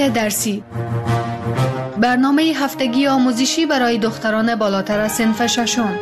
تقویت درسی، برنامه هفتگی آموزشی برای دختران بالاتر از صنف ششم.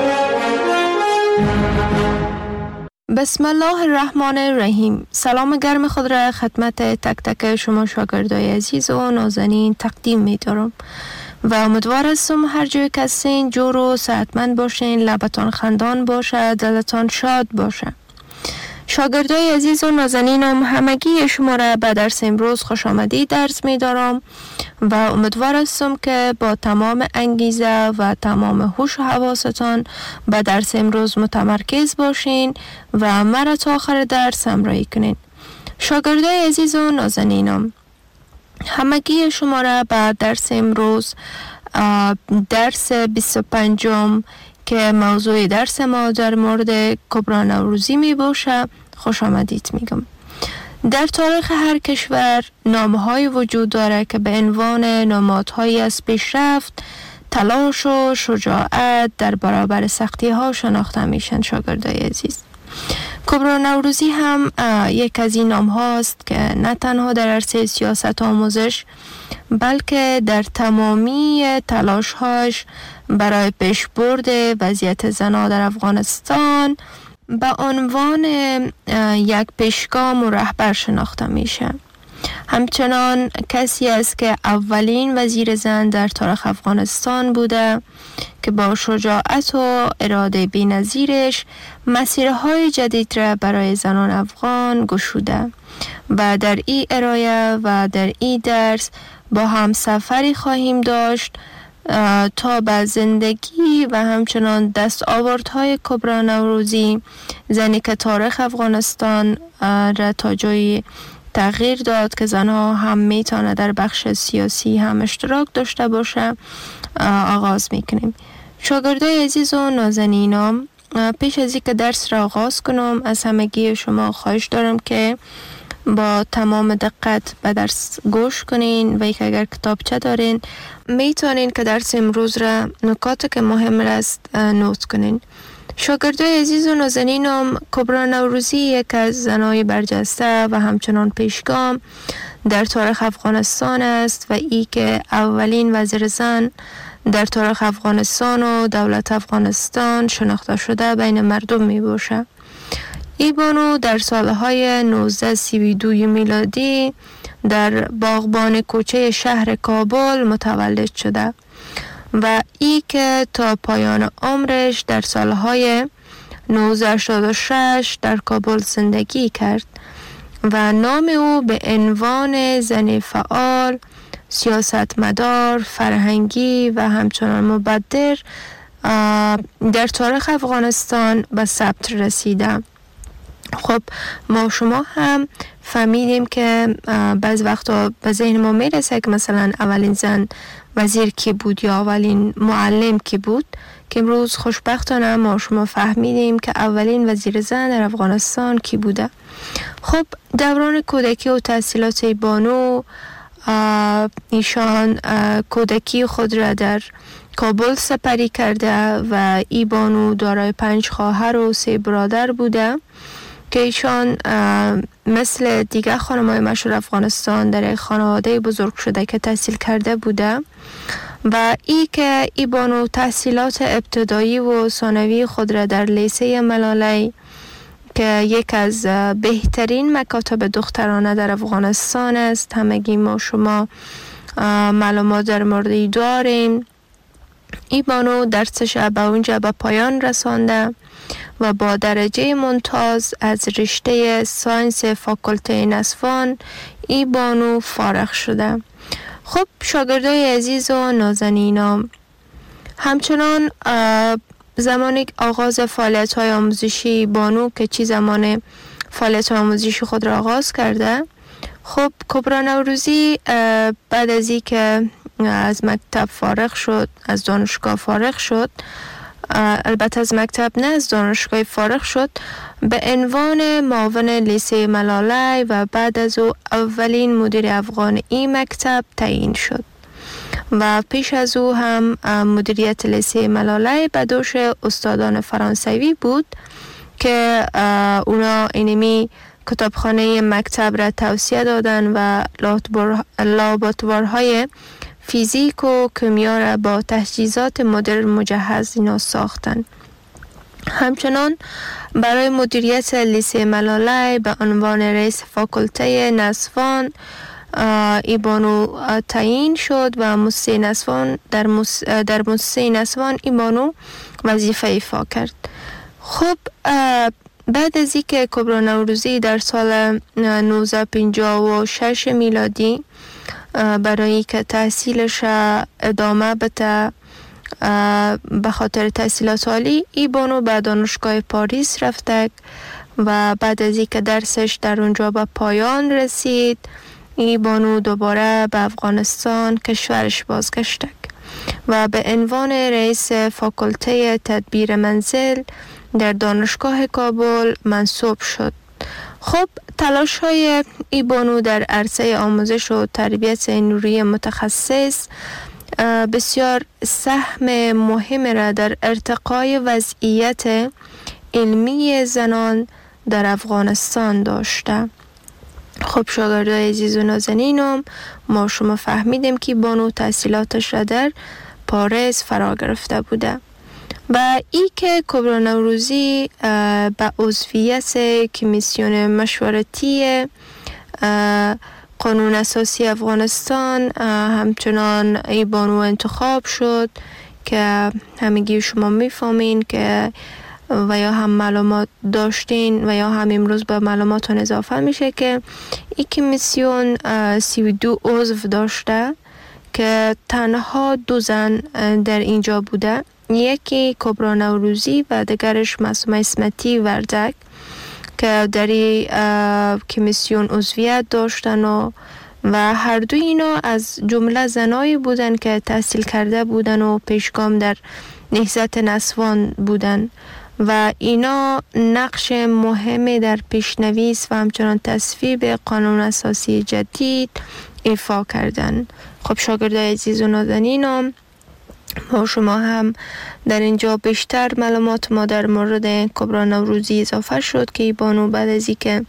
بسم الله الرحمن الرحیم. سلام گرم خود را خدمت تک تک شما شاگردای عزیز و نازنین تقدیم می دارم و امیدوار هستم هر جای که هستین جور و صحتمند باشین، لبتان خندان باشه، دلتان شاد باشه. شاگردای عزیز و نازنینم، همگی شما را به درس امروز خوش آمدید درس می دارم و امیدوار هستم که با تمام انگیزه و تمام هوش و حواستان به درس امروز متمرکز باشین و مرا تا آخر درس همراهی کنین. شاگردای عزیز و نازنینم، همگی شما را به درس امروز، درس 25 که موضوع درس ما در مورد کبری نوروزی می باشه خوش آمدید میگم. در تاریخ هر کشور نامه‌های وجود داره که به عنوان نمادهایی از پیشرفت، تلاش و شجاعت در برابر سختی‌ها شناخته میشن. شاگردای عزیز، کبری نوروزی هم یک از این نام‌هاست که نه تنها در عرصه سیاست آموزش بلکه در تمامی تلاش‌هاش برای پیشبرد وضعیت زنان در افغانستان به عنوان یک پیشگام و رهبر شناخته میشه. همچنان کسی است که اولین وزیر زن در تاریخ افغانستان بوده که با شجاعت و اراده بی‌نظیرش مسیرهای جدید را برای زنان افغان گشوده و در این ارائه و در این درس با هم سفری خواهیم داشت تا به زندگی و همچنان دستاوردهای کبری نوروزی، زنی که تاریخ افغانستان را تا جایی تغییر داد که زنها هم میتونه در بخش سیاسی هم اشتراک داشته باشه، آغاز میکنیم. شاگردای عزیز و نازنینم، پیش از اینکه درس را آغاز کنم از همگی شما خواهش دارم که با تمام دقت به درس گوش کنین و اگر کتابچه دارین میتونین که درس امروز را نکاتی که مهم است نوت کنین. شاگردای عزیز و نازنینم، کبری نوروزی یک از زنای برجسته و همچنان پیشگام در تاریخ افغانستان است و ای که اولین وزیر زن در تاریخ افغانستان و دولت افغانستان شناخته شده بین مردم می باشه. ای بانو در سالهای 1932 میلادی در باغبان کوچه شهر کابل متولد شده و ای که تا پایان عمرش در سالهای 1986 در کابل زندگی کرد و نام او به عنوان زن فعال، سیاستمدار، فرهنگی و همچنان مبدر در تاریخ افغانستان به ثبت رسیده. خب ما شما هم فهمیدیم که بعض وقتا به ذهن ما میرسه که مثلا اولین زن وزیر کی بود یا اولین معلم کی بود، که امروز خوشبختانه ما شما فهمیدیم که اولین وزیر زن در افغانستان کی بوده. خب دوران کودکی و تحصیلات بانو، ایشان کودکی خود را در کابل سپری کرده و ای بانو دارای 5 خواهر و 3 برادر بوده که ایشان مثل دیگر خانم‌های مشهور افغانستان در خانواده بزرگ شده که تحصیل کرده بوده و ای که ای بانو تحصیلات ابتدایی و ثانوی خود را در لیسه ملالی که یک از بهترین مکاتب دخترانه در افغانستان است، همگی ما شما معلومات در موردی داریم، ای بانو درسش به اونجا به پایان رسانده و با درجه ممتاز از رشته ساینس فاکولته نسوان ای بانو فارغ شده. خب شاگردای عزیز و نازنینم، همچنان زمانی آغاز فعالیت‌های آموزشی بانو که چی زمان فعالیت آموزشی خود را آغاز کرده، خب کبری نوروزی بعد از این که از مکتب فارغ شد، از دانشگاه فارغ شد، البته از مکتب نه از دانشگاه فارغ شد، به عنوان معاون لیسه ملالی و بعد از او اولین مدیر افغان این مکتب تعیین شد و پیش از او هم مدیریت لیسه ملالی به دوش استادان فرانسوی بود که اونا اینمی کتابخانه مکتب را توسعه دادن و لابراتوارهای فیزیک و کیمیا را با تجهیزات مدرن مجهز اینا ساختن. همچنان برای مدیریت لیسه ملاله به عنوان رئیس فاکولته نسوان ایبانو تعیین شد و موسسه نسوان در موسسه نسوان ایبانو وظیفه ایفا کرد. خب بعد از اینکه کبرا نوروزی در سال 1956 میلادی برای که تحصیلش ادامه بده به خاطر تحصیلات عالی، ایبانو به دانشگاه پاریس رفته و بعد از اینکه درسش در اونجا به پایان رسید، ایبانو دوباره به افغانستان کشورش بازگشت و به عنوان رئیس فاکولته تدبیر منزل در دانشگاه کابل منصوب شد. خب تلاش های ایبانو در عرصه آموزش و تربیت نیروی متخصص بسیار سهم مهم را در ارتقای وضعیت علمی زنان در افغانستان داشته. خب شاگردای عزیز و نازنینم، ما شما فهمیدیم که بانو تحصیلاتش را در پاریس فرا گرفته بوده و ای که کبرا نوروزی به عضویت کمیسیون مشورتی قانون اساسی افغانستان همچنان ای بانو انتخاب شد که همگی شما میفهمین که و یا هم معلومات داشتین و یا هم امروز به معلوماتون اضافه میشه که این کمیسیون 32 عضو داشته که تنها 2 زن در اینجا بوده، یکی کبرا نوروزی و دیگرش معصومه اسمتی وردک که در کمیسیون عضویت داشتن و هر دو اینا از جمله زنایی بودن که تحصیل کرده بودن و پیشگام در نهضت نسوان بودن و اینا نقش مهمی در پیشنویس و همچنان تصویب قانون اساسی جدید ایفا کردن. خب شاگردای عزیز و نازنینم، ما شما هم در اینجا بیشتر معلومات ما در مورد کبرا نوروزی اضافه شد که بانو بعد از اینکه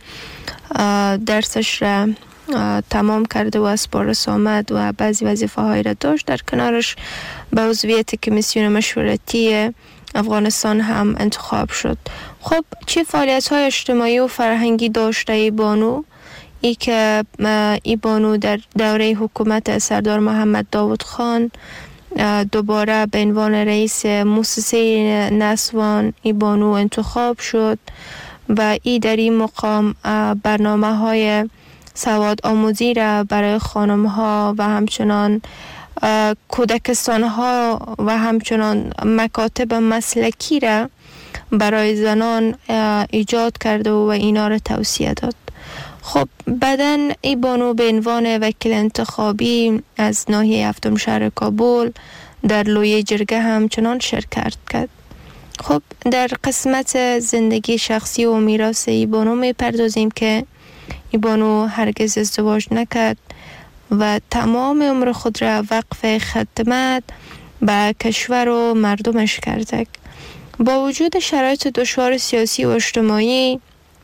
درسش را تمام کرده و از پاریس آمد و بعضی وظیفه هایی را داشت، در کنارش به عضویت کمیسیون مشورتی افغانستان هم انتخاب شد. خب چه فعالیت های اجتماعی و فرهنگی داشته ای بانو؟ ای که ای بانو در دوره حکومت سردار محمد داود خان دوباره به عنوان رئیس موسسه نسوان ای بانو انتخاب شد و ای در این مقام برنامه های سواد آموزی را برای خانم ها و همچنان کودکستان ها و همچنان مکاتب مسلکی را برای زنان ایجاد کرده و اینا را توصیه داد. خب بعداً ای بانو به عنوان وکیل انتخابی از ناحیه هفتم شهر کابل در لویه جرگه همچنان شرکت کرد. خب در قسمت زندگی شخصی و میراث ای بانو می پردازیم که ای بانو هرگز ازدواج نکرد و تمام عمر خود را وقف خدمت به کشور و مردمش کرده. با وجود شرایط دشوار سیاسی و اجتماعی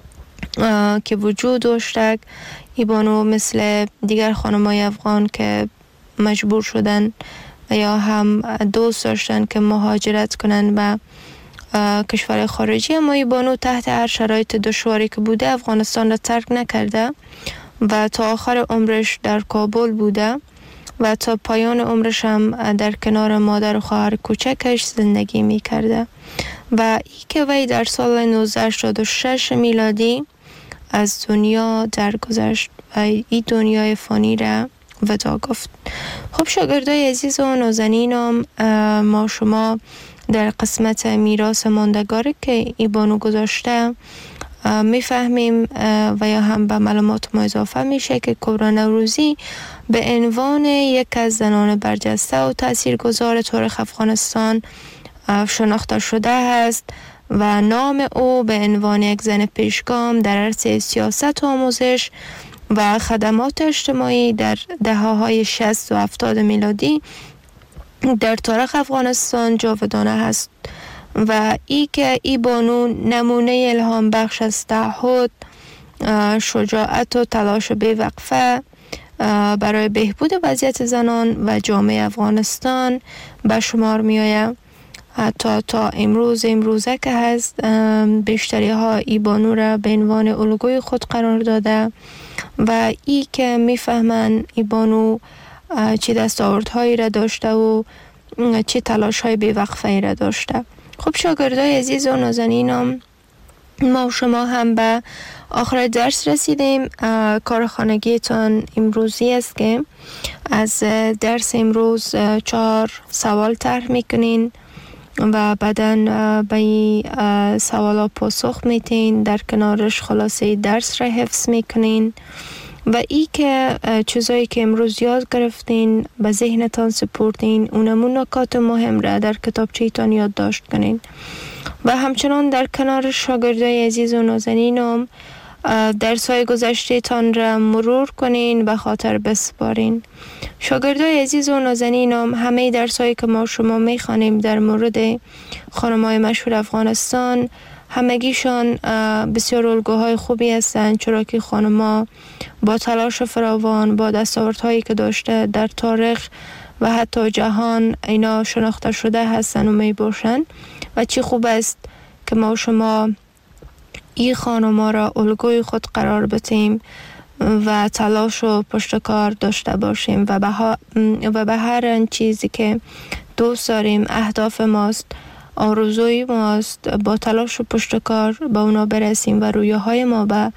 که وجود داشته، ای بانو مثل دیگر خانم‌های افغان که مجبور شدن و یا هم دوست داشتن که مهاجرت کنن به کشور خارجی، اما ای بانو تحت هر شرایط دشواری که بوده افغانستان را ترک نکرده و تا آخر عمرش در کابل بوده و تا پایان عمرش هم در کنار مادر و خواهر کوچکش زندگی می کرده و ای که وی در سال 1986 میلادی از دنیا درگذشت و این دنیای فانی را ودا گفت. خب شاگردای عزیز و نازنینم، ما شما در قسمت میراث ماندگاری که ای بانو گذاشته میفهمیم و یا هم به معلومات ما اضافه میشه که کبرا نوروزی به عنوان یک از زنان برجسته و تاثیرگذار تاریخ افغانستان شناخته شده است و نام او به عنوان یک زن پیشگام در عرصه سیاست و آموزش و خدمات اجتماعی در دهه‌های 60 و 70 میلادی در تاریخ افغانستان جاودانه است و ای که ای بانو نمونه الهام بخش از تعهد، شجاعت و تلاش بی‌وقفه برای بهبود وضعیت زنان و جامعه افغانستان به شمار می آید. حتی تا امروزه که هست بیشتری ها ای بانو را به عنوان الگوی خود قرار داده و ای که میفهمن ای بانو چه دستاوردهایی را داشته و چه تلاش های بی‌وقفه را داشته. خب شاگردای عزیز و نازنینم، ما و شما هم به آخر درس رسیدیم. کار خانگیتان امروزی است که از درس امروز 4 سوال طرح میکنین و بعداً به این سوالا پاسخ میتین، در کنارش خلاصه درس را حفظ میکنین و ای که چیزایی که امروز یاد گرفتین به ذهنتان سپردین، اونمون نکات مهم را در کتابچه‌تان یادداشت کنین و همچنان در کنار شاگردای عزیز و نازنینم درس‌های گذشته تان را مرور کنین، به خاطر بسپارین. شاگردای عزیز و نازنینم، همه درس‌هایی که ما شما می‌خوانیم در مورد خانم‌های مشهور افغانستان، همگیشان بسیار الگوهای خوبی هستند، چرا که خانم‌ها با تلاش فراوان، با دستاوردهایی که داشته در تاریخ و حتی جهان اینا شناخته شده هستند و می باشند و چی خوب است که ما شما این خانم‌ها را الگوی خود قرار بدیم و تلاش و پشتکار داشته باشیم و به هر چیزی که دوست داریم، اهداف ماست، آرزوی ماست، با تلاش و پشتکار به اونا برسیم و رویاهای ما به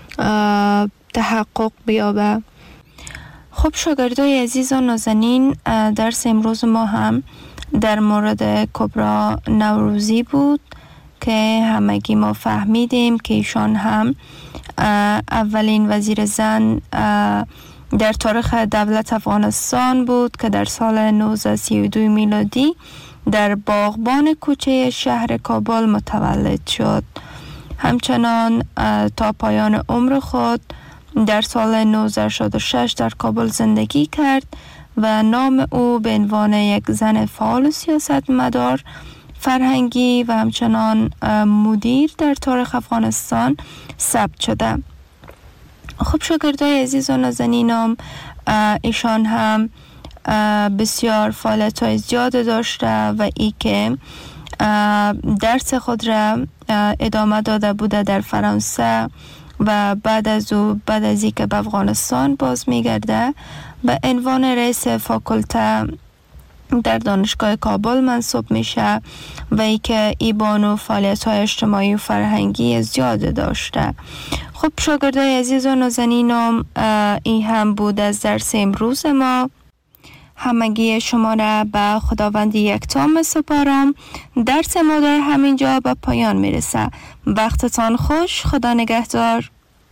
تحقق بیابه. خب شاگردای عزیز و نازنین، درس امروز ما هم در مورد کبرا نوروزی بود که همگی ما فهمیدیم که ایشان هم اولین وزیر زن در تاریخ دولت افغانستان بود که در سال 1932 میلادی در باغبان کوچه شهر کابل متولد شد. همچنان تا پایان عمر خود در سال 1966 در کابل زندگی کرد و نام او به عنوان یک زن فعال سیاستمدار فرهنگی و همچنان مدیر در تاریخ افغانستان ثبت شده. خب شاگردای عزیز و نازنینم، ایشان هم بسیار فعالیت‌های زیاد داشته و ای که درس خود را ادامه داده بوده در فرانسه و بعد از ای که به افغانستان باز میگرده به عنوان رئیس فاکولته در دانشگاه کابل منصوب میشه و ای که ای بانو فعالیت‌های اجتماعی و فرهنگی زیاد داشته. خب شاگردای عزیز و نازنینم، این هم بود از درس امروز ما. همگی شما را به خداوند یکتا می‌سپارم. درس ما در همینجا به پایان میرسه. وقتتان خوش. خدا نگهدار.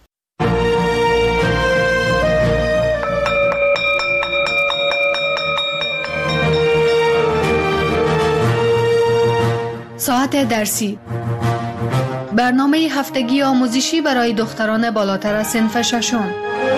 ساعت درسی، برنامه هفتگی آموزشی برای دختران بالاتر از صنف ششم.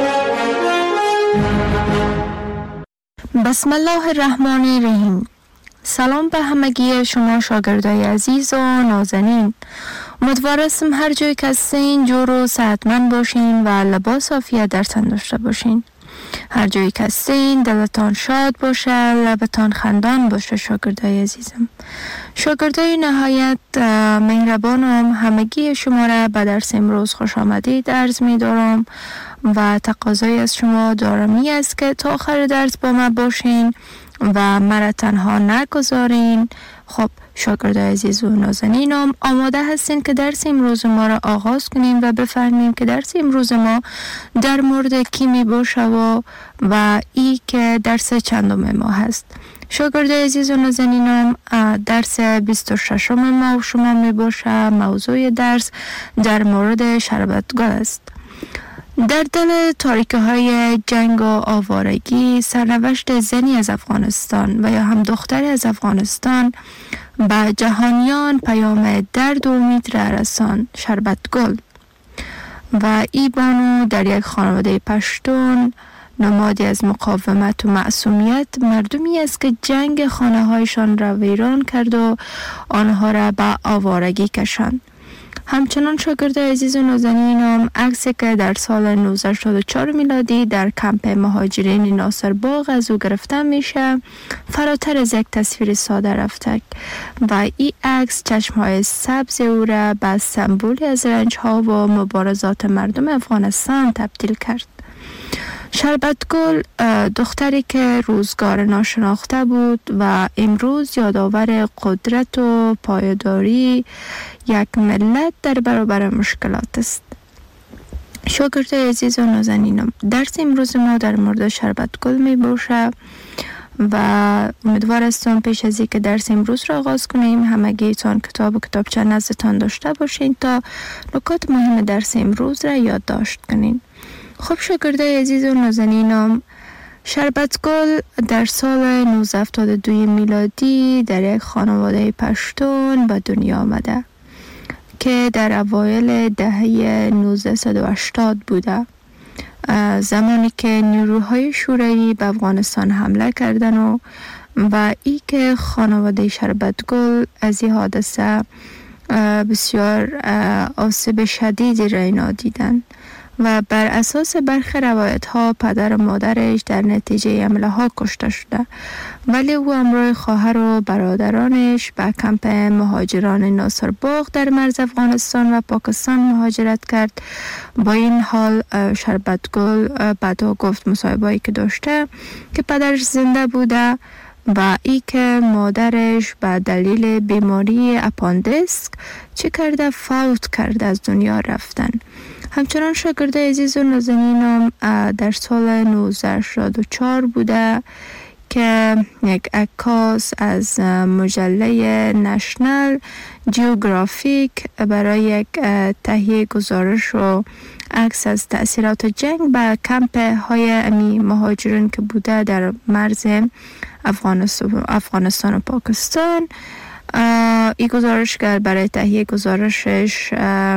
بسم الله الرحمن الرحیم. سلام به همگی شما شاگردای عزیز و نازنین. امیدوارم هر جای که هستین جور و صحتمند باشین و لباس عافیت در تن داشته باشین. هر جایی که هستین دلتان شاد باشه، لبتان خندان باشه. شاگردای عزیزم، شاگردای نهایت مهربانم، همگی شما را به درس امروز خوش آمدید عرض می دارم و تقاضای از شما دارمی است که تا آخر درس با ما باشین و مرا تنها نگذارین. خب شاگردای عزیز و نازنینم، آماده هستین که درس امروز ما را آغاز کنیم و بفهمیم که درس امروز ما در مورد کی می باشه و ای که درس چندم ما هست. شاگردای عزیز و نازنینم، درس 26 ما و شما می باشه. موضوع درس در مورد شربتگل است. در دل تاریکه های جنگ و آوارگی، سرنوشت زنی از افغانستان و یا هم دختری از افغانستان به جهانیان پیام درد و امید را رساند. شربتگل و ای بانو در یک خانواده پشتون، نمادی از مقاومت و معصومیت، مردمی است که جنگ خانه هایشان را ویران کرد و آنها را به آوارگی کشاند. همچنان شاگرد عزیز و نازنینم، عکسی که در سال 1984 میلادی در کمپ مهاجرین ناصر باغ از او گرفته میشه فراتر از یک تصویر ساده رفته و این عکس چشمهای سبز او را به سمبولی از رنجها و مبارزات مردم افغانستان تبدیل کرد. شربتگل دختری که روزگار ناشناخته بود و امروز یادآور قدرت و پایداری یک ملت در برابر مشکلات است. شاگرد عزیز و نازنینم، درس امروز ما در مورد شربتگل می باشه و امیدوار هستم پیش از اینکه درس امروز را آغاز کنیم همگیتان کتاب و کتابچه نزدتان داشته باشین تا نکات مهم درس امروز را یادداشت کنین. خب شاگردای عزیز و نازنینم، شربتگل در سال 1972 میلادی در یک خانواده پشتون به دنیا آمده که در اوایل دهه 1980 بوده، زمانی که نیروهای شوروی به افغانستان حمله کردن و ای که خانواده شربتگل از این حادثه بسیار آسیب شدیدی را اینا دیدن و بر اساس برخی روایت ها پدر و مادرش در نتیجه حمله ها کشته شده، ولی او همراه خواهر و برادرانش به کمپ مهاجران ناصر باغ در مرز افغانستان و پاکستان مهاجرت کرد. با این حال شربتگل بعدا گفت مصاحبه‌ای که داشته که پدرش زنده بوده و ای که مادرش به دلیل بیماری اپاندیسک چه کرده فوت کرده، از دنیا رفتن. همچنان شاگرد عزیز و نازنینم در سال 1984 بوده که یک عکاس از مجله نشنال جیوگرافیک برای یک تهیه گزارش و عکس از تأثیرات جنگ به کمپ های امی مهاجرین که بوده در مرز افغانستان و پاکستان، این گزارشگر برای تهیه گزارشش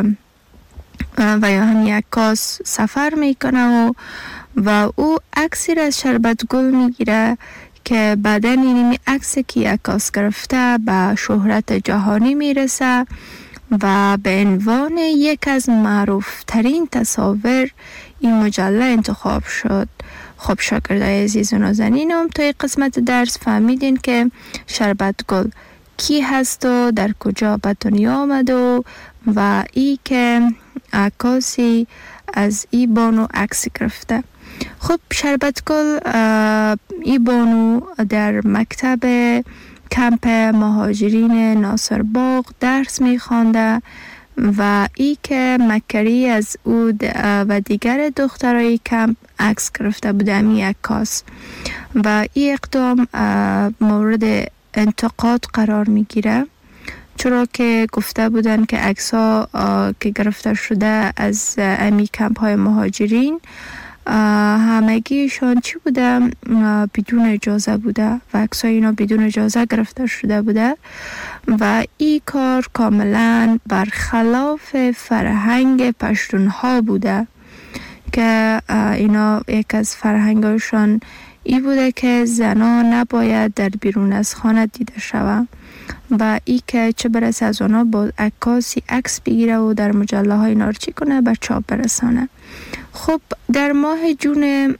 و یا هم یک عکاس سفر میکنه و او عکسی را از شربتگل میگیره که بعداً این عکسی که عکاس گرفته به شهرت جهانی میرسه و به عنوان یک از معروف ترین تصاویر این مجله انتخاب شد. خب شاگردای عزیز و نازنینم، تا این قسمت درس فهمیدین که شربتگل کی هست و در کجا به دنیا آمد و ای که عکاسی از ای بانو عکس گرفته. خب شربتگل ای بانو در مکتب کمپ مهاجرین ناصر باغ درس میخوانده و ای که مکری از او و دیگر دخترای کمپ عکس گرفته بوده می عکاس و این اقدام مورد انتقاد قرار میگیره، چرا که گفته بودن که عکس‌ها که گرفته شده از امی کمپ های مهاجرین همگیشان چی بوده؟ بدون اجازه بوده و عکس‌های اینا بدون اجازه گرفته شده بوده و این کار کاملا برخلاف فرهنگ پشتونها بوده که اینا یک از فرهنگشان ای بوده که زنان نباید در بیرون از خانه دیده شوند و ای که چه برسه از اونا با عکاسی عکس بگیره و در مجله های نارچی کنه به چاپ برسانه. خب در ماه جون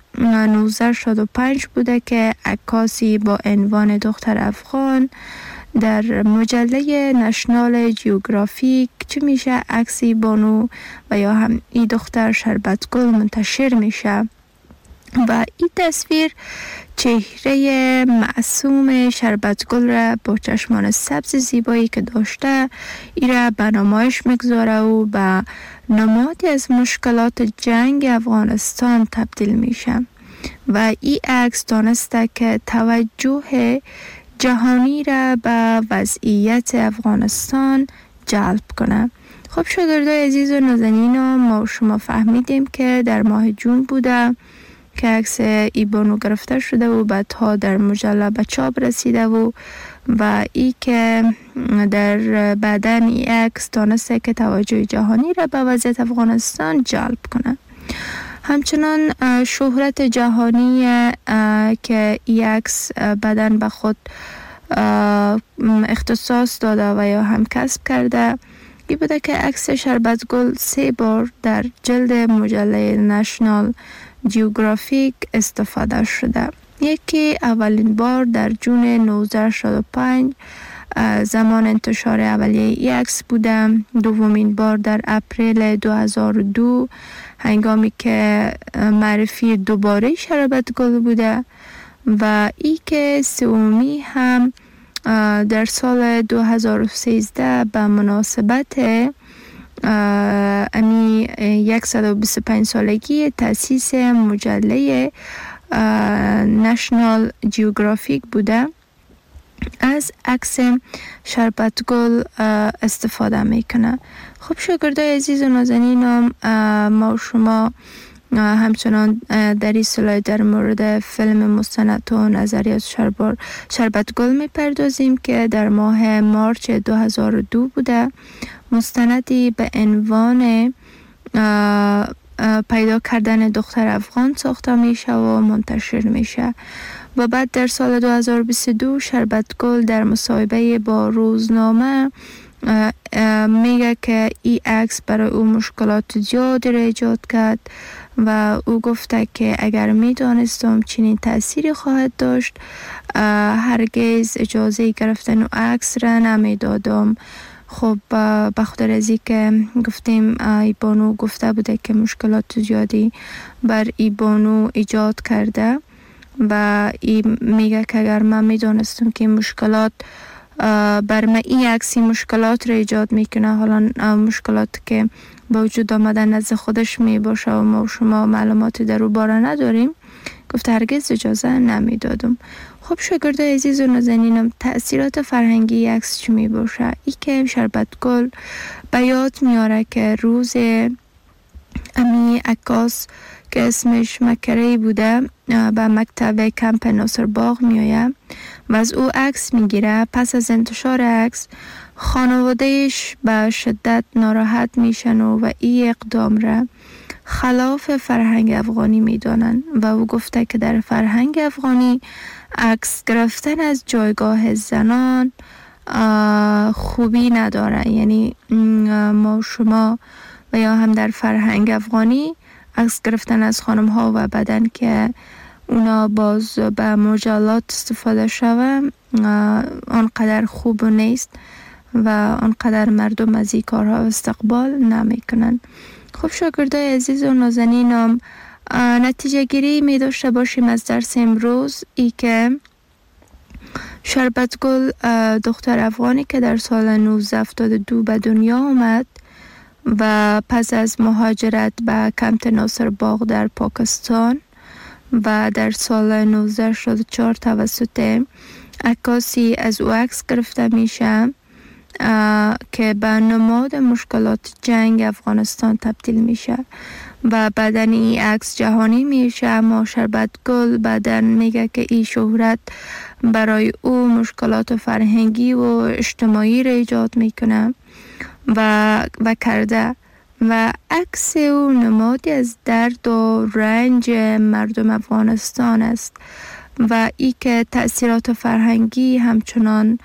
1965 بوده که عکاسی با عنوان دختر افغان در مجله نشنال جیوگرافیک چه میشه عکسی بانو و یا هم این دختر شربتگل منتشر میشه و این تصویر چهره معصوم شربتگل را با چشمان سبز زیبایی که داشته ای را به نمایش میگذاره و به نمادی از مشکلات جنگ افغانستان تبدیل میشه و این عکس دانسته که توجه جهانی را به وضعیت افغانستان جلب کنه. خب شاگردای عزیز و نازنینم، ما شما فهمیدیم که در ماه جون بوده که عکس ای بانو گرفته شده و بعدها در مجله به چاپ رسیده و ای که در بعدن ای عکس دانسته که توجه جهانی را به وضعیت افغانستان جلب کنه. همچنان شهرت جهانی که ای عکس بعدن به خود اختصاص داده و یا هم کسب کرده این بوده که عکس شربت گل 3 بار در جلد مجله نشنال جیوگرافیک استفاده شده. یکی اولین بار در جون 1965 زمان انتشار اولیه این عکس بوده. دومین بار در اپریل 2002 هنگامی که معرفی دوباره شربت گل بوده و ای که سومی هم در سال 2013 به مناسبت 125 سالگی تأسیس مجله نشنال جیوگرافیک بوده. از عکس شربت گل استفاده میکنه. خب شاگردای عزیز و نازنینم، ما و شما همچنان در این سلایت در مورد فیلم مستند و نظریات شربت گل میپردازیم که در ماه مارچ 2002 بوده. مستندی به عنوان پیدا کردن دختر افغان ساخته میشه و منتشر میشه و بعد در سال 2022 شربت گل در مصاحبه با روزنامه میگه که این عکس برای او مشکلات زیادی را ایجاد کرد و او گفته که اگر میدانستم چنین تأثیری خواهد داشت هرگز اجازه گرفتن او عکس را نمیدادم. خب بخاطر از این که گفتیم ای بانو گفته بوده که مشکلات زیادی بر ای بانو ایجاد کرده و این میگه که اگر من میدانستم که مشکلات بر من این عکسی مشکلات را ایجاد میکنه، حالا مشکلات که با وجود آمدن نزد خودش می باشه و ما و شما معلوماتی در او باره نداریم، گفته هرگز اجازه نمیدادم. خب شاگردای عزیز و نازنینم، تأثیرات فرهنگی عکس چی می باشه؟ ای که شربت گل به یاد میاره که روز امی عکاس که اسمش مکری بوده به مکتب کمپ ناصر باغ میآید و از او عکس میگیره. پس از انتشار عکس خانوادهش به شدت ناراحت میشن و این اقدام را خلاف فرهنگ افغانی میدانن و او گفته که در فرهنگ افغانی عکس گرفتن از جایگاه زنان خوبی نداره. یعنی ما شما و یا هم در فرهنگ افغانی عکس گرفتن از خانم ها و بدن که اونا باز به مجلات استفاده شوه آنقدر خوب نیست و آنقدر مردم از این کارها استقبال نمی کنن. خب شاگردای عزیز و نازنینم، نتیجه گیری می داشته باشیم از درس امروز ای که شربت گل دختر افغانی که در سال 1972 به دنیا آمد و پس از مهاجرت به کمپ ناصر باغ در پاکستان و در سال 1964 توسط عکاسی از او عکس گرفته میشه که به نماد مشکلات جنگ افغانستان تبدیل میشه و بعدن این عکس جهانی میشه. اما شربت گل بعدن میگه که این شهرت برای او مشکلات فرهنگی و اجتماعی را ایجاد میکنه و کرده و عکس او نمادی از درد و رنج مردم افغانستان است و ای که تأثیرات فرهنگی همچنان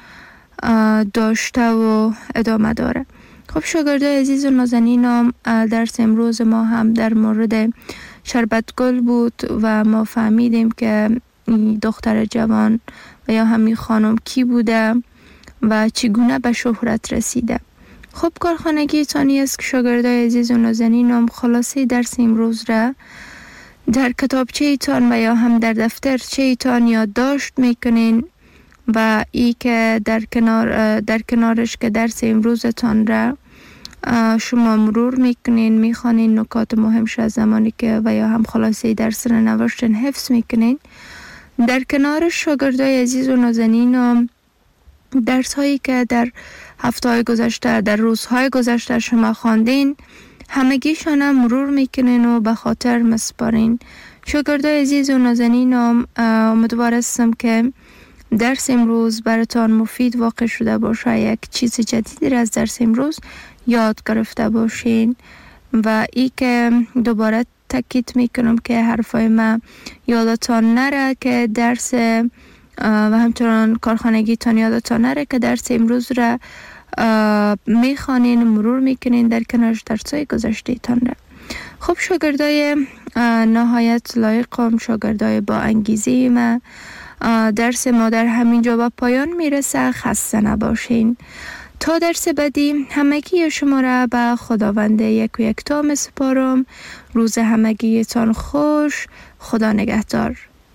داشته و ادامه داره. خب شاگردای عزیز و نازنینم، درس امروز ما هم در مورد شربت گل بود و ما فهمیدیم که دختر جوان و یا همین خانم کی بوده و چگونه به شهرت رسیده. خب کارخانگی تانی است که شاگردای عزیز و نازنینم خلاصه درس امروز را در کتابچه ایتان و یا هم در دفترچه ایتان یادداشت میکنین و ای که در کنارش که درس امروزتان را شما مرور میکنین، میخوانین نکات مهمش از زمانی که و یا هم خلاصه درس را نوشتن حفظ میکنین. در کنارش شاگردای عزیز و نازنینم درس هایی که در هفته‌های گذشته در روزهای گذشته شما خواندین همگیشان هم مرور میکنین و به خاطر مسپارین. شاگردای عزیز و نازنینم، امیدوار هستم که درس امروز براتان مفید واقع شده باشه، یک چیز جدیدی را از درس امروز یاد گرفته باشین و ای که دوباره تاکید میکنم که حرفای من یادتان نره که درس و همچنان کارخانگی تان یادتان نره که درس امروز را میخوانین، مرور میکنین در کنارش درسای گذشته تان را. خب شاگردای نهایت لایقم، شاگردای با انگیزه ما، درس ما در همینجا به پایان میرسه. خسته نباشین. تا درس بعدی همگی شما را به خداوند یک و یکتا می سپارم. روز همگیتان خوش. خدا نگهدار.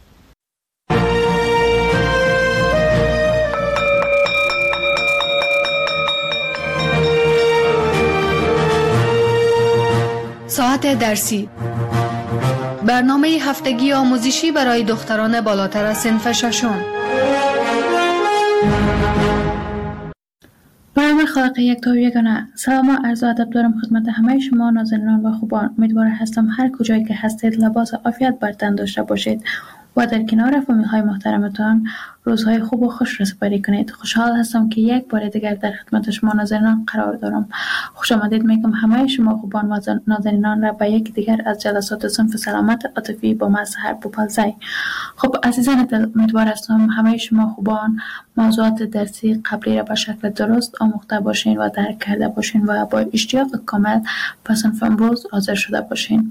ساعت درسی، برنامه هفتگی آموزشی برای دختران بالاتر از صنف ششم. برنامه خالق یک و یگانه. سلام و عرض ادب دارم خدمت همه شما نازنینان و خوبان. امیدوار هستم هر کجایی که هستید لباس عافیت بر تن داشته باشید و در کنار فامیل‌های محترمتان روزهای خوب و خوش را سپری کنید. خوشحال هستم که یک بار دیگر در خدمت شما ناظرینان قرار دارم. خوش آمدید میگم همه شما خوبان و ناظرینان را به یک دیگر از جلسات صنف سلامت عاطفی با مظهر بوپالزی. خب عزیزان دل، امیدوار هستم همه شما خوبان موضوعات درسی قبلی را به شکل درست آموخته باشین و درک کرده باشین و با اشتیاق کامل به صنف امروز حاضر شده باشین.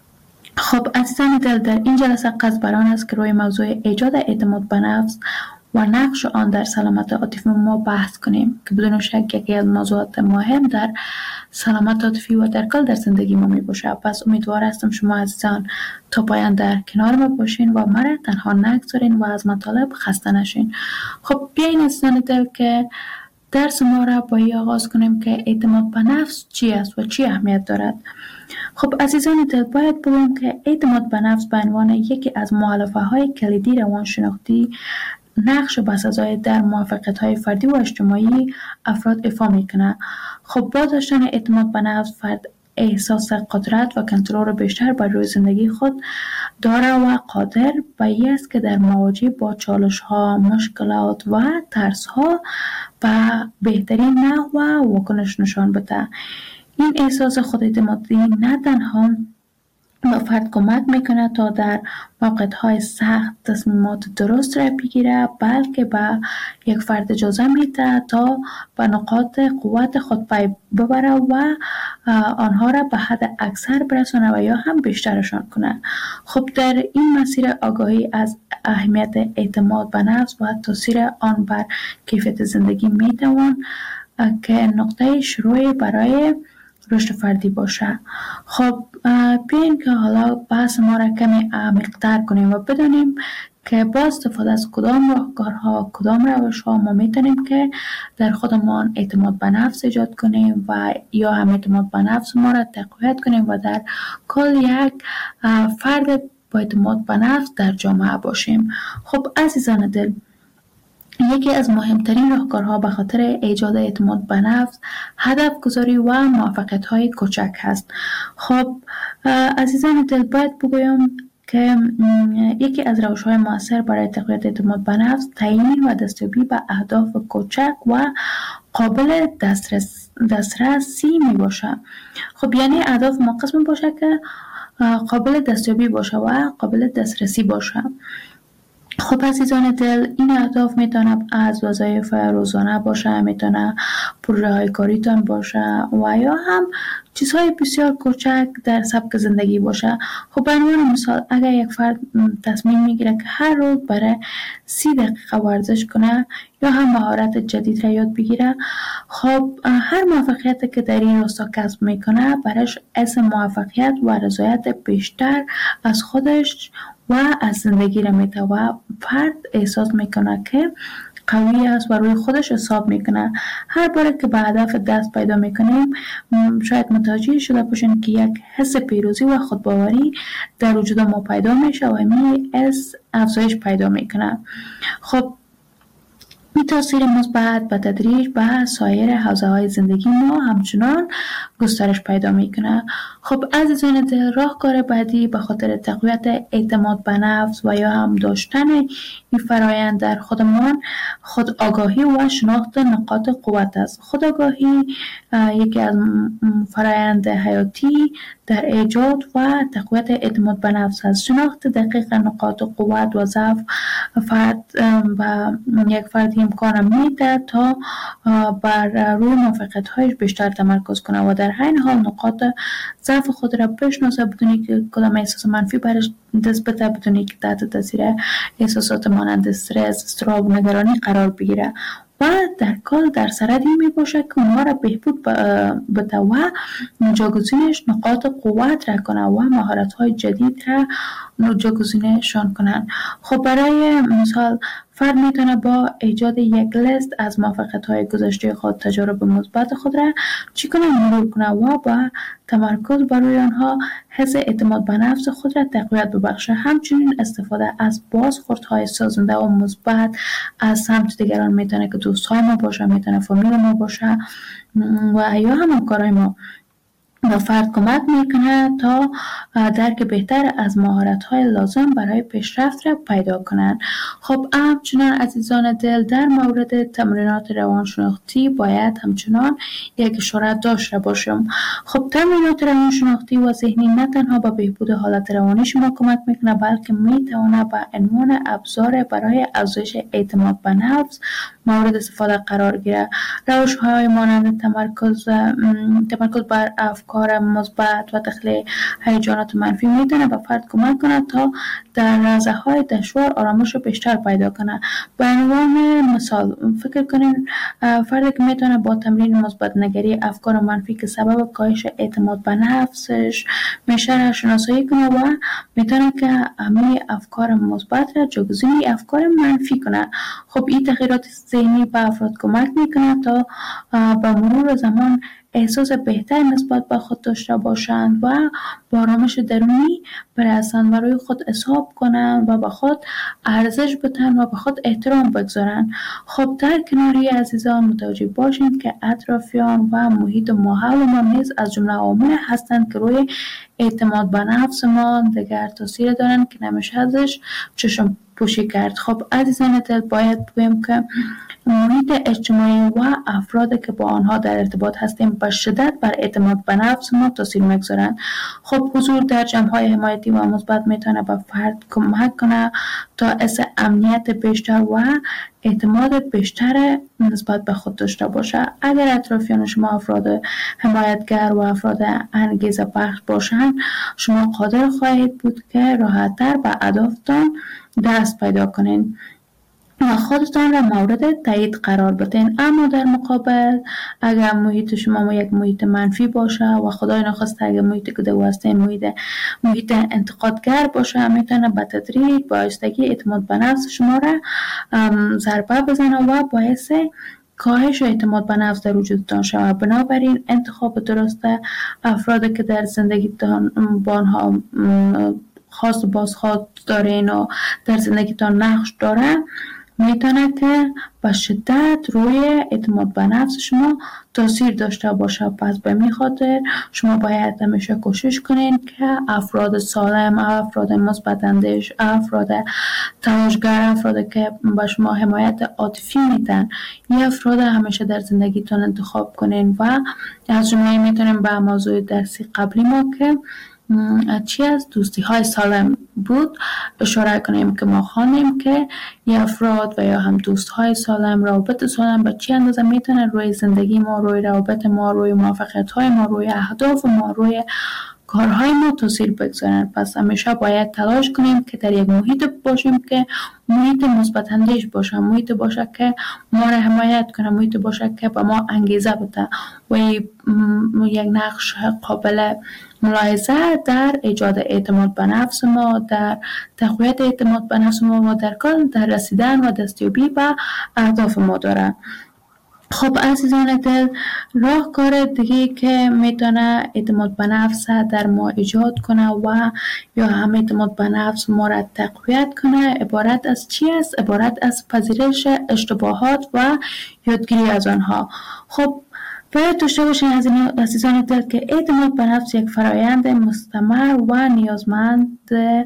خب عزیزان دل، در این جلسه قصد بر آن است که روی موضوع ایجاد اعتماد به نفس و نقش آن در سلامت عاطفی ما بحث کنیم که بدون شک یکی از موضوعات مهم در سلامت عاطفی و در کل در زندگی ما می باشه. پس امیدوار هستم شما عزیزان تا پایان در کنار ما باشین و مرا تنها نگذارین و از مطالب خسته نشین. خب بیاین عزیزان دل که درس ما را با این آغاز کنیم که اعتماد به نفس چی است و چی اهمیت دارد. خب عزیزان دل، باید بگویم که اعتماد به نفس به عنوان یکی از مؤلفه های کلیدی روانشناختی نقش بسزای در موفقیت های فردی و اجتماعی افراد ایفا میکنه. خب با داشتن اعتماد به نفس فرد احساس قدرت و کنترل بیشتر بر روی زندگی خود داره و قادر به این است که در مواجهه با چالش ها، مشکلات و ترس ها و بهترین نحو واکنش نشان بده. این احساس خوداعتمادی نه تنها به فرد کمک میکنه تا در موقعیت‌های سخت تصمیمات درست را بگیره، بلکه به یک فرد اجازه میده تا به نقاط قوت خود پی ببره و آنها را به حد اکثر برسونه و یا هم بیشترشان کنه. خب در این مسیر آگاهی از اهمیت اعتماد به نفس و تاثیر آن بر کیفیت زندگی میتوان که نقطه شروعی برای رشد فردی باشه. خب بیاین که حالا بحث ما را کمی عمیق‌تر کنیم و بدانیم که با استفاده از کدام راهکارها، کدام روش‌ها ما میتونیم که در خودمان اعتماد به نفس ایجاد کنیم و یا هم اعتماد به نفس ما را تقویت کنیم و در کل یک فرد با اعتماد به نفس در جامعه باشیم. خب عزیزان دل، یکی از مهمترین راهکارها به خاطر ایجاد اعتماد به نفس هدف گذاری و موفقیت های کوچک هست. خب عزیزان دل، باید بگویم که یکی از روش های مؤثر برای تقویت اعتماد به نفس تعیین و دستیابی به اهداف کوچک و قابل دسترسی می باشه. خب یعنی اهداف ما قسم باشه که قابل دستیابی باشه و قابل دسترسی باشه. خب عزیزان دل، این اهداف میتونه از وظایف روزانه باشه، میتونه پروژه های کاریتان باشه و یا هم چیزهای بسیار کوچک در سبک زندگی باشه. خب به عنوان مثال اگر یک فرد تصمیم میگیره که هر روز برای 30 دقیقه ورزش کنه یا هم مهارت جدید را یاد بگیره، خب هر موفقیتی که در این راستا کسب میکنه برایش حس موفقیت و رضایت بیشتر از خودش و از زندگی را میده و فرد احساس میکنه که قوی است و روی خودش حساب میکنه. هر بار که به هدف دست پیدا میکنیم شاید متوجه شده باشین که یک حس پیروزی و خودباوری در وجود ما پیدا میشه و این حس افزایش پیدا میکنه. خب این تاثیر مثبت به تدریج به سایر حوزه‌های زندگی ما همچنان گسترش پیدا میکنه. خب عزیزان دل، راهکار بعدی به خاطر تقویت اعتماد به نفس و یا هم داشتن این فرایند در خودمان خود آگاهی و شناخت نقاط قوت است. خود آگاهی یکی از فرایند حیاتی در ایجاد و تقویت اعتماد به نفس است. شناخت دقیق نقاط قوت و ضعف فرد و یک فرد امکان میده تا بر روی موفقیت‌هایش بیشتر تمرکز کنه و در حین حال نقاط ضعف خود را بشناسه بدونی که کدام احساس منفی برش دست بده، بدونی که تحت تاثیر احساسات مانند استرس، اضطراب و نگرانی قرار بگیره و در کار در سرد می باشه که اونها را بهبود بده و جاگزینش نقاط قوت را کنه و مهارت‌های جدید را جاگزینشان کنن. خب برای مثال فرد میتونه با ایجاد یک لیست از موفقیت‌های گذشته خود، تجارب مثبت خود را چی کنه مرور کنه و با تمرکز بر روی آنها حس اعتماد به نفس خود را تقویت ببخشه. همچنین استفاده از بازخوردهای سازنده و مثبت از سمت دیگران میتونه که دوستای ما باشه، میتونه فامیل ما باشه و یا همکارای ما و فرد کمک میکنه تا درک بهتر از مهارت‌های لازم برای پیشرفت را پیدا کنند. خب همچنان عزیزان دل در مورد تمرینات روانشناختی باید همچنان یک اشاره داشته باشم. خب تمرینات روانشناختی و ذهنی نه تنها به بهبود حالت روانی شما کمک میکنه بلکه میتونه به عنوان ابزار برای افزایش اعتماد به نفس مورد استفاده قرار گیره. روش‌های مانند تمرکز بر افکار مثبت و تخلیه هیجانات منفی میتونه به فرد کمک کنه تا در لحظه‌های دشوار آرامش بیشتر پیدا کنه. به عنوان مثال فکر کنین فردی که میتونه با تمرین مثبت نگری افکار منفی که سبب کاهش اعتماد به نفسش میشه را شناسایی کنه و میتونه که همه افکار مثبت را جایگزین افکار منفی کنه. خب این تغییرات ذهنی به افراد کمک میکنه تا با مرور زمان احساس بهتر نسبت به خود داشته باشند و با آرامش درونی برسند و روی خود حساب کنند و به خود ارزش بدن و به خود احترام بگذارند. خب در کناری عزیزان متوجه باشید که اطرافیان و محیط ماحول ما نیز از جمله عوامل هستند که روی اعتماد به نفس ما دیگر تاثیر دارند که نمیشه ازش چشم پوشی کرد. خب عزیزان دل باید بگویم که محیط اجتماعی و افرادی که با آنها در ارتباط هستیم به شدت بر اعتماد به نفس ما تاثیر میگذارند. خب حضور در جمع‌های حمایتی و مثبت میتونه به فرد کمک کنه تا حس امنیت بیشتر و اعتماد بیشتر نسبت به خود داشته باشه. اگر اطرافیان شما افراد حمایتگر و افراد انگیزه بخش باشند، شما قادر خواهید بود که راحت‌تر به اهدافتان دست پیدا کنین و خودتان را مورد تایید قرار بدین. اما در مقابل اگر محیط شما یک محیط منفی باشه و خدای نخواسته اگر محیط که دو هستین محیط انتقادگر باشه، میتونه به تدریج با آهستگی اعتماد به نفس شما را ضربه بزنه و باعث کاهش اعتماد به نفس در وجودتان شود. بنابراین انتخاب درست افرادی که در زندگیتان با آنها خاص و بازخواد دارین و در زندگیتان نقش داره میتونه که به شدت روی اعتماد به نفس شما تاثیر داشته باشه. پس به این خاطر شما باید همیشه کوشش کنین که افراد سالم، افراد مثبت اندیش، افراد تلاشگر، افراد که به شما حمایت عاطفی میدن، این افراد همیشه در زندگیتون انتخاب کنین. و از جمله میتونیم به موضوع درسی قبلی ما که چی از دوستی های سالم بود اشاره کنیم که ما خوانیم که یه افراد و یا هم دوست های سالم، روابط سالم به چی اندازه میتونه روی زندگی ما، روی روابط ما، روی موفقیت های ما، روی اهداف ما، روی کارهای ما تاثیر بگذارن. پس همیشه باید تلاش کنیم که در یک محیط باشیم که محیط مثبت اندیش باشه، محیط باشه که ما را حمایت کنه، محیط باشه که به ما انگیزه بده و یک نقش قابل ملاحظه در ایجاد اعتماد به نفس ما، در تقویت اعتماد به نفس ما و در رسیدن و دستیابی به اهداف ما داره. خب عزیزان دل، راهکار دیگه که میتونه اعتماد به نفس در ما ایجاد کنه و یا هم اعتماد به نفس ما را تقویت کنه عبارت از چی است؟ عبارت از پذیرش اشتباهات و یادگیری از آنها. خب باید داشته باشین عزیزان دل که اعتماد به نفس یک فرایند مستمر و نیازمند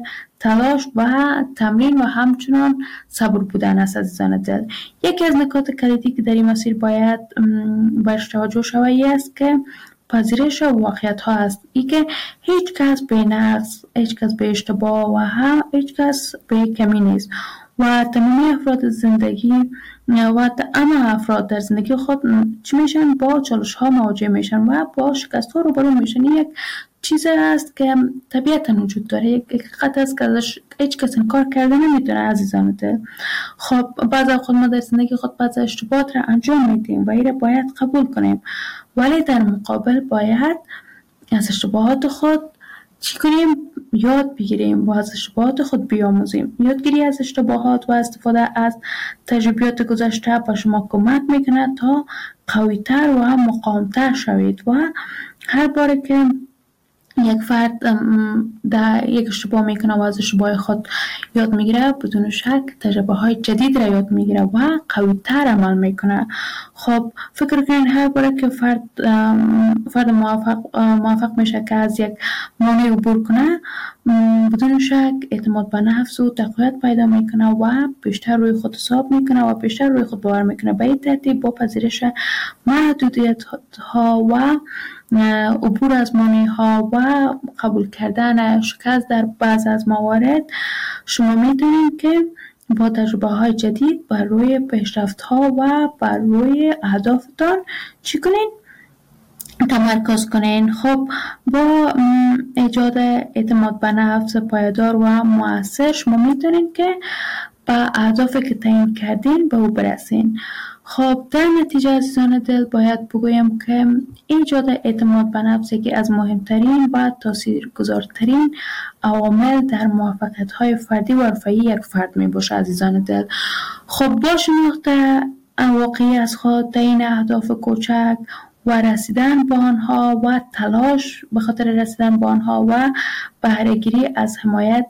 تلاش و تمرین و همچنان صبر بودن است. عزیزان دل، یکی از نکات کلیدی که در این مسیر باید بهش توجه شود است که پذیرش واقعیت ها است. ای که هیچ کس به نقص، هیچ کس به اشتباه و هیچ کس به کمی نیست و تمامی افراد زندگی و اما افراد در زندگی خود چی میشن؟ با چالش ها مواجه میشن و با شکست ها روبرو میشن. یک چیزی است که طبیعتا وجود داره، یک حقیقت است که ازش هیچ کس انکار کرده نمیتونه عزیزان دل. خب بعضی خود ما در زندگی خود بعضی اشتباهات را انجام میدیم و این را باید قبول کنیم، ولی در مقابل باید از اشتباهات خود چی کنیم؟ یاد بگیریم و از اشتباهات خود بیاموزیم. یادگیری از اشتباهات و استفاده از تجربیات گذشته به شما کمک میکنه تا قوی‌تر و مقاوم‌تر شوید و هر بار که یک فرد در یک اشتباه میکنه و از اشتباه خود یاد میگیره، بدون شک تجربه های جدید را یاد میگیره و قوی‌تر عمل میکنه. خب فکر کنین هر باره که فرد موفق میشه که از یک مانع عبور کنه، بدون شک اعتماد به نفس و تقویت پیدا میکنه و بیشتر روی خود حساب میکنه و بیشتر روی خود باور میکنه. به این ترتیب با پذیرش محدودیت ها و عبور از مانع ها و قبول کردن شکست در بعض از موارد، شما میتونید که با تجربه های جدید بر روی پیشرفت ها و بر روی اهدافتان چی کنین؟ تمرکز کنین. خب با ایجاد اعتماد به نفس پایدار و مؤثر، شما میتونین که با اهدافی که تعیین کردین به او برسین. خب در نتیجه عزیزان دل باید بگویم که ایجاد اعتماد به نفس یکی از مهمترین و تاثیرگذارترین عوامل در موفقیت‌های فردی و حرفه‌ای یک فرد میباشه عزیزان دل. خب با شناخت واقعی از خود، تعیین اهداف کوچک و رسیدن به آنها و تلاش به خاطر رسیدن به آنها و بهره‌گیری از حمایت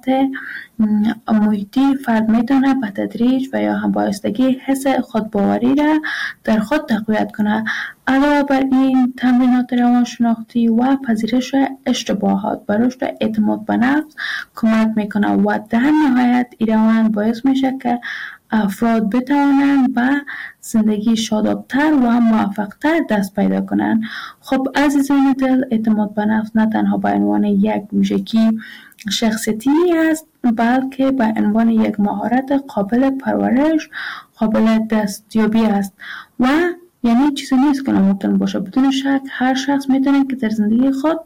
محیطی، فرد میتونه به تدریج و یا هم بایستگی حس خودباوری را در خود تقویت کنه. علاوه بر این، تمرینات روانشناختی و پذیرش اشتباهات به رشد اعتماد به نفس کمک میکنه و در نهایت این روان باعث میشه که افراد بتوانند به زندگی شادابتر و موفقتر دست پیدا کنند. خب عزیزان دل، اعتماد به نفس نه تنها به عنوان یک ویژگی شخصیتی است، بلکه به عنوان یک مهارت قابل پرورش، قابل دستیابی است و یعنی چیزی نیست که ناممکن باشه. بدون شک هر شخص میتونه که در زندگی خود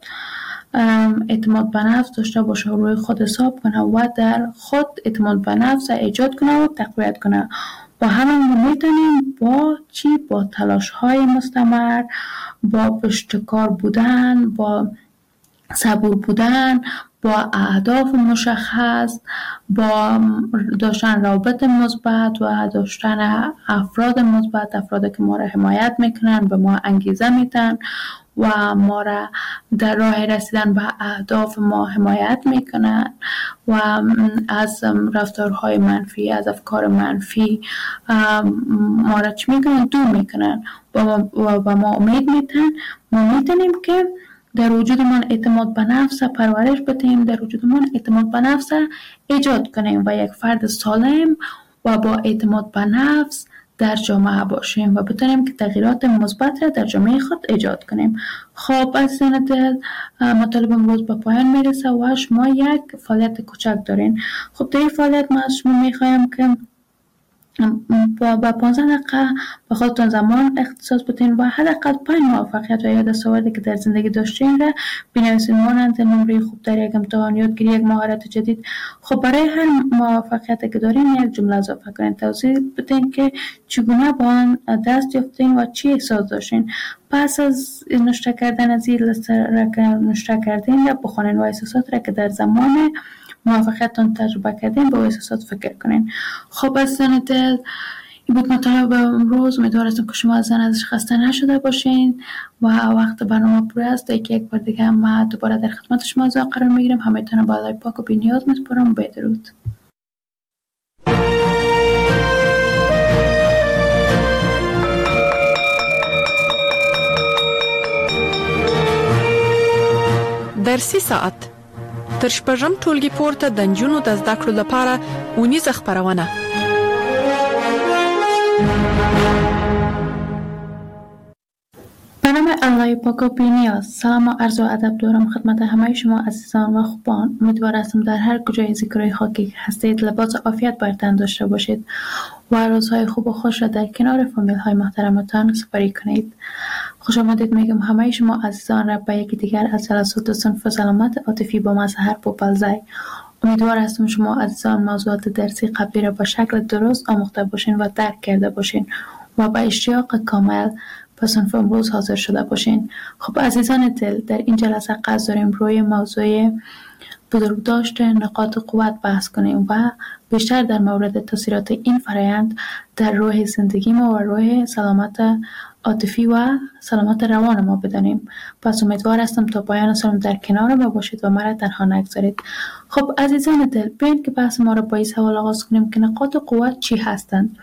اعتماد به نفس داشته باشه و روی خود حساب کنه و در خود اعتماد به نفس ایجاد کنه و تقویت کنه. و همین میتونیم با تلاش های مستمر، با پشتکار بودن، با صبور بودن، با اهداف مشخص، با داشتن روابط مثبت و داشتن افراد مثبت، افرادی که ما را حمایت میکنن، به ما انگیزه میدن و ما را در راه رسیدن به اهداف ما حمایت میکنن و از رفتارهای منفی، از افکار منفی ما را چی میکنن؟ دور میکنن و ما امید میتن. ما میتونیم که در وجودمان اعتماد به نفس پرورش بدهیم، در وجودمان اعتماد به نفس ایجاد کنیم و یک فرد سالم و با اعتماد به نفس در جامعه باشیم و بتونیم که تغییرات مثبت را در جامعه خود ایجاد کنیم. خب عزیزان دل، مطالب امروز به پایان میرسه و شما یک فعالیت کوچک دارین. خب در این فعالیت ما از شما میخوایم که با 15 دقیقه به خودتون زمان اختصاص بدین و حداقل 5 موفقیت و یا دستاوردی که در زندگی داشتین را بنویسین، مانند نمره خوب در یک امتحان، یادگیری یک مهارت جدید. خب برای هر موفقیتی که دارین یک جمله اضافه کنین، توضیح بدین که چگونه با آن دست یافتین و چی احساس داشتین. پس از نوشته کردن از این لیست را که نوشته کردین یا بخونین و احساسات را که در زمان موفقیتتون تجربه کردین با احساسات فکر کنین. خب عزیزان دل، این بود مطالب امروز. امیدوارم که شما ازش خسته نشده باشین و وقت برنامه پر است. یک بار دیگه ما دوباره در خدمت شما قرار میگیریم. همتون با خدای پاک و بی‌نیاز میسپارم. بدرود. در 3 ساعت تر شپږم ټولګي پورته د نجونو د زده کړو لپاره اونیزه خپرونه. به نام الله پاک و بی‌نیاز. سلام و عرض و ادب دارم خدمت همه شما عزیزان و خوبان. امیدوار هستم در هر کجای زیکرای خاکی که هستید لباس عافیت بر تن داشته باشید و روزهای خوب و خوش را در کنار فامیل های محترمتان سپری کنید. خوش آمدید میگم همه شما عزیزان را به یکی دیگر از جلسات صنف سلامت عاطفی با مظهر پوپلزای. امیدوار هستم شما عزیزان موضوعات درسی قبلی را به شکل درست آموخته باشین و درک کرده باشین و با اشتیاق کامل به صنف امروز حاضر شده باشین. خب عزیزان دل، در این جلسه قصد داریم روی موضوع بزرگداشت نقاط قوت بحث کنیم و بیشتر در مورد تاثیرات این فرایند در روح زندگی ما و روح سلامت عاطفی و سلامت روان ما بدانیم. پس امیدوار هستم تا پایان سالم در کنار ما باشید و مرا تنها نگذارید. خب عزیزان دل، بیاین که بحث ما را با این سوال آغاز کنیم که نقاط قوت چی هستند؟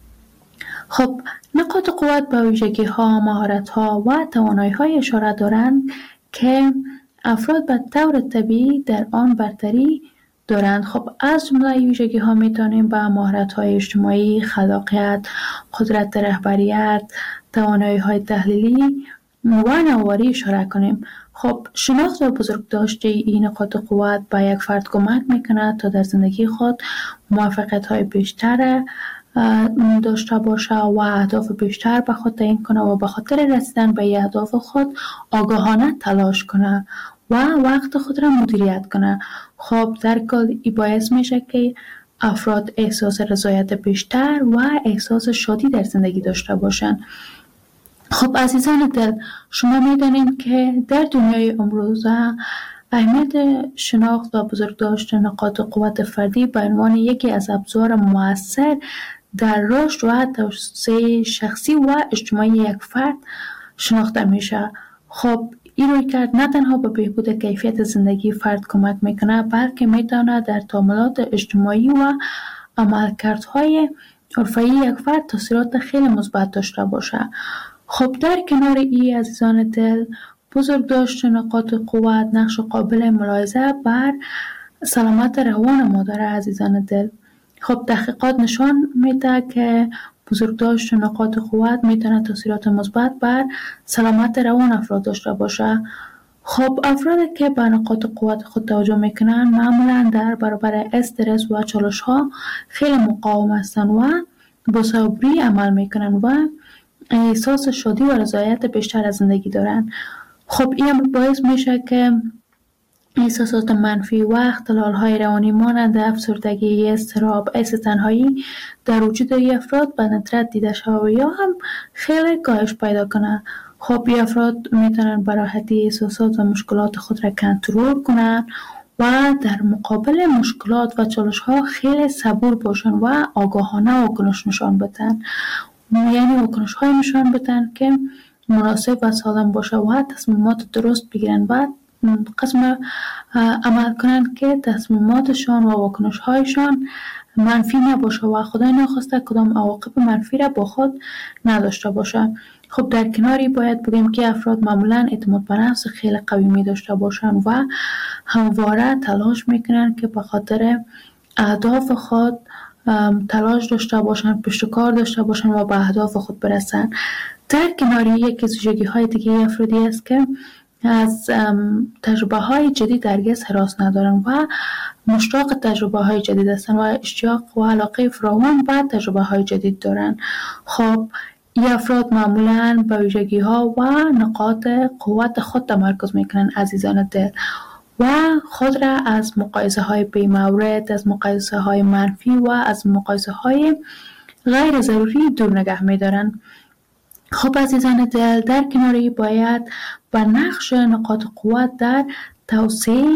خب نقاط قوت به ویژگی ها، مهارت ها و توانایی های اشاره دارند که افراد به طور طبیعی در آن برتری دارند. خب از جمله ویژگی ها میتونیم به مهارت های اجتماعی، خلاقیت، قدرت رهبریت، توانایی های تحلیلی و نواری اشاره کنیم. خب شناخت و بزرگداشت این نقاط قوت به یک فرد کمک میکنه تا در زندگی خود موفقیت های بیشتر داشته باشه و اهداف بیشتر به خود تعیین کنه و به خاطر رسیدن به اهداف خود آگاهانه تلاش کنه و وقت خود را مدیریت کنه. خب در کل این باعث میشه که افراد احساس رضایت بیشتر و احساس شادی در زندگی داشته باشن. خب عزیزان دل، شما میدانید که در دنیای امروزه اهمیت شناخت و بزرگداشت نقاط قوت فردی به عنوان یکی از ابزار مؤثر در رشد و توسعه شخصی و اجتماعی یک فرد شناخته میشه. خب این رویکرد نه تنها به بهبود کیفیت زندگی فرد کمک میکنه، بلکه میتونه در تعاملات اجتماعی و عملکردهای حرفه‌ای یک فرد تاثیرات خیلی مثبت داشته باشه. خب در کنار این عزیزان دل، بزرگداشت نقاط قوت نقش قابل ملاحظه بر سلامت روان ما داره عزیزان دل. خب تحقیقات نشان میده که بزرگداشت نقاط قوت میتونه تاثیرات مثبت بر سلامت روان افراد داشته باشه. خب افرادی که به نقاط قوت خود توجه میکنن معمولا در برابر استرس و چالش ها خیلی مقاوم هستن و با صبری عمل میکنن و احساس شادی و رضایت بیشتر از زندگی دارن. خب این باعث میشه که احساسات منفی و اختلال‌های روانی مانند افسردگی، اضطراب، حس تنهایی در وجود افراد به ندرت دیده شود یا هم خیلی کاهش پیدا کنه. خب این افراد میتونن به راحتی احساسات و مشکلات خود را کنترل کنن و در مقابل مشکلات و چالش‌ها خیلی صبور باشن و آگاهانه واکنش نشان بدن. یعنی واکنش‌های نشان بدن که مناسب و سالم باشه و تصمیمات درست بگیرن و قسم عمل کنن که تصمیماتشان و واکنش‌هایشان منفی نباشه و خدای ناخواسته کدام عواقب منفی را با خود نداشته باشه. خب در کناری باید بگیم که افراد معمولاً اعتماد به نفس خیلی قوی می داشته باشن و همواره تلاش میکنن که به خاطر اهداف خود تلاش داشته باشن، پشتکار داشته باشن و به اهداف خود برسن. در کناری یکی از ویژگی‌های دیگه افرادی است که از تجربه های جدید هرگز هراس ندارن و مشتاق تجربه های جدید هستن و اشتیاق و علاقه فراوان به تجربه های جدید دارن. خب این افراد معمولاً به ویژگی ها و نقاط قوت خود تمرکز میکنن عزیزان دل و خود را از مقایسه های بی‌مورد، از مقایسه های منفی و از مقایسه های غیر ضروری دور نگه میدارن. خب عزیزان دل، در کناری باید به نقش نقاط قوت در توسعه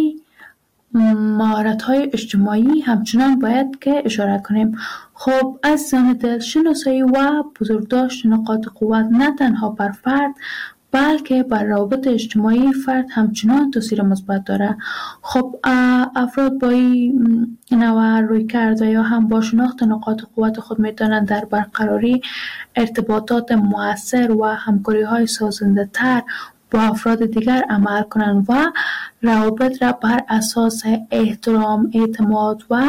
مهارت‌های اجتماعی همچنان باید که اشاره کنیم. خب عزیزان دل، شناسایی و بزرگداشت نقاط قوت نه تنها بر فرد بلکه بر روابط اجتماعی فرد همچنان تاثیر مثبت داره. خب افراد با این نوع روی کرده یا هم با شناخت نقاط قوت خود میتونن در برقراری ارتباطات مؤثر و همکاری های سازنده تر با افراد دیگر عمل کنند و روابط را بر اساس احترام، اعتماد و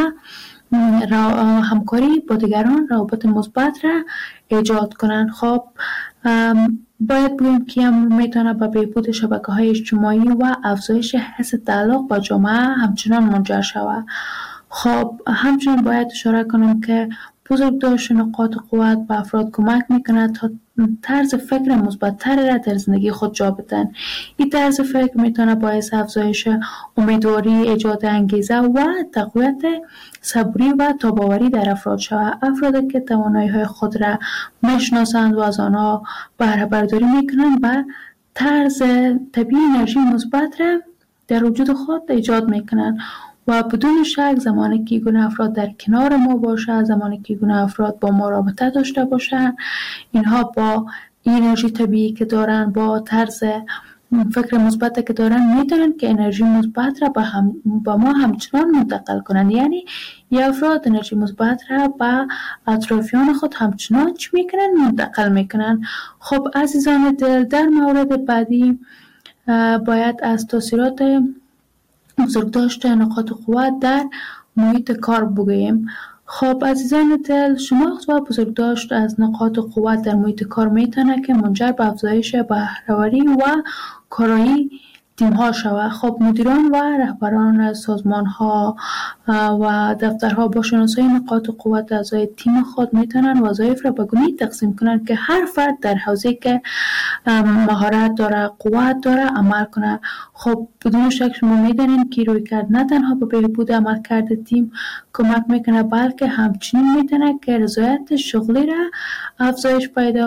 همکاری با دیگران روابط مثبت را ایجاد کنند. خب باید بگویم که هم میتونه به بهبود شبکه‌های اجتماعی و افزایش حس تعلق با جامعه همچنان منجر شود. خب همچنان باید اشاره کنم که بزرگداشت نقاط قوت به افراد کمک میکنه تا طرز فکر مثبت‌تر را در زندگی خود جا بدن. این طرز فکر میتونه باعث افزایش امیدواری، ایجاد انگیزه و تقویت صبوری و تاب‌آوری در افراد شود. افرادی که توانایی‌های خود را میشناسند و از آنها بهره برداری میکنند و طرز طبیعی انرژی مثبت را در وجود خود ایجاد میکنند و بدون شک زمانی که این افراد در کنار ما باشه، زمانی که این افراد با ما رابطه داشته باشن، اینها با انرژی طبیعی که دارن، با طرز فکر مثبت که دارن، میتونن که انرژی مثبت را با ما همچنان منتقل کنن. یعنی این افراد انرژی مثبت را با اطرافیان خود همچنان چی میکنن؟ منتقل میکنن. خب عزیزان دل، در مورد بعدی باید از تاثیرات بزرگداشت نقاط قوت در محیط کار بگوییم. خب عزیزان دل، شناخت و بزرگداشت از نقاط قوت در محیط کار میتونه که منجر به افزایش بهره‌وری و کارایی تیم ها شود. خب مدیران و رهبران سازمان ها و دفترها با شناسایی نقاط قوت اعضای تیم خود میتونن وظایف را به گونه‌ای تقسیم کنند که هر فرد در حوزه‌ای که مهارت داره، قوت داره، عمل کنه. خب بدون شک شما میدونین که رویکرد نه تنها به بهبود عملکرد تیم کمک میکنه، بلکه همچنین میتونه که رضایت شغلی را افزایش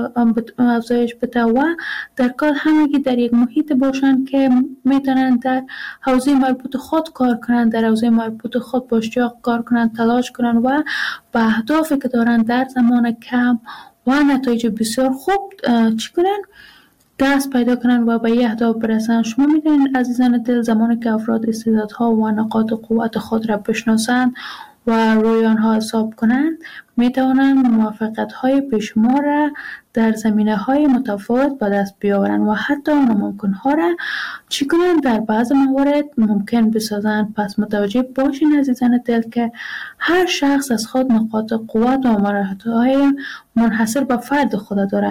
بده و در کار همگی در یک محیط باشن که میتونن در حوزه مربوط خود کار کنن، در حوزه مربوط خود با اشتیاق کار کنن، تلاش کنن و به اهدافی که دارن در زمان کم و نتایج بسیار خوب چی کنن؟ دست پیدا کنن و به این اهداف برسن. شما میدونید عزیزان دل، زمانی که افراد استعدادها و نقاط قوت خود را بشناسند و روی آنها حساب کنند، میتوانند موفقیت‌های بیشمار را در زمینه‌های متفاوت به دست بیاورند و حتی ناممکن‌ها را چی کنند؟ در بعض موارد ممکن بسازند. پس متوجه باشین عزیزان دل که هر شخص از خود نقاط قوت و مهارت‌های منحصر به فرد خود داره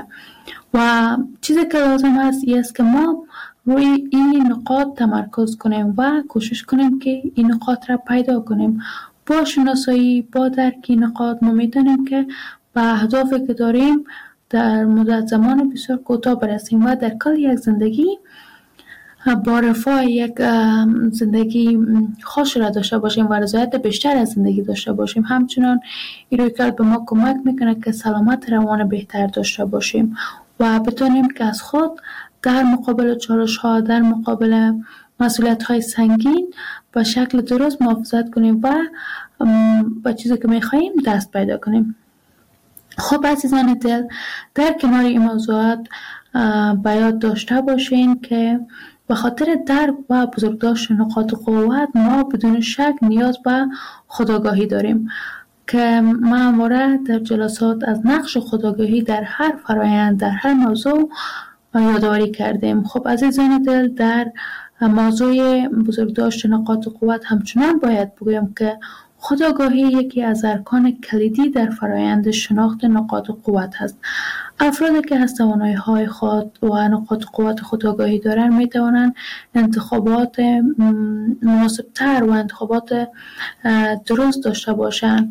و چیزی که لازم است که ما روی این نقاط تمرکز کنیم و کوشش کنیم که این نقاط را پیدا کنیم. با شناسایی، با درک نقاط ما میتونیم که به اهدافی که داریم در مدت زمان بسیار کوتاه برسیم و در کل یک زندگی با رفاه، یک زندگی خوش را داشته باشیم و رضایت بیشتر از زندگی داشته باشیم. همچنان این رویکرد به ما کمک میکنه که سلامت روان بهتر داشته باشیم و بتونیم که از خود در مقابل چالش ها، در مقابل مسئولیت های سنگین به شکل درست محافظت کنیم و با چیزی که میخواییم دست پیدا کنیم. خب عزیزان دل، در کنار این موضوعات باید داشته باشین که به خاطر درک و بزرگداشت نقاط قوت ما بدون شک نیاز به خودآگاهی داریم که ما همواره در جلسات از نقش خودآگاهی در هر فرآیند، در هر موضوع یادآوری کردیم. خب عزیزان دل، در موضوع بزرگداشت نقاط قوت همچنان باید بگویم که خودآگاهی یکی از ارکان کلیدی در فرآیند شناخت نقاط قوت است. افرادی که از توانایی‌های خود و نقاط قوت خودآگاهی دارند می‌توانند انتخابات مناسب‌تر و انتخابات درست داشته باشند.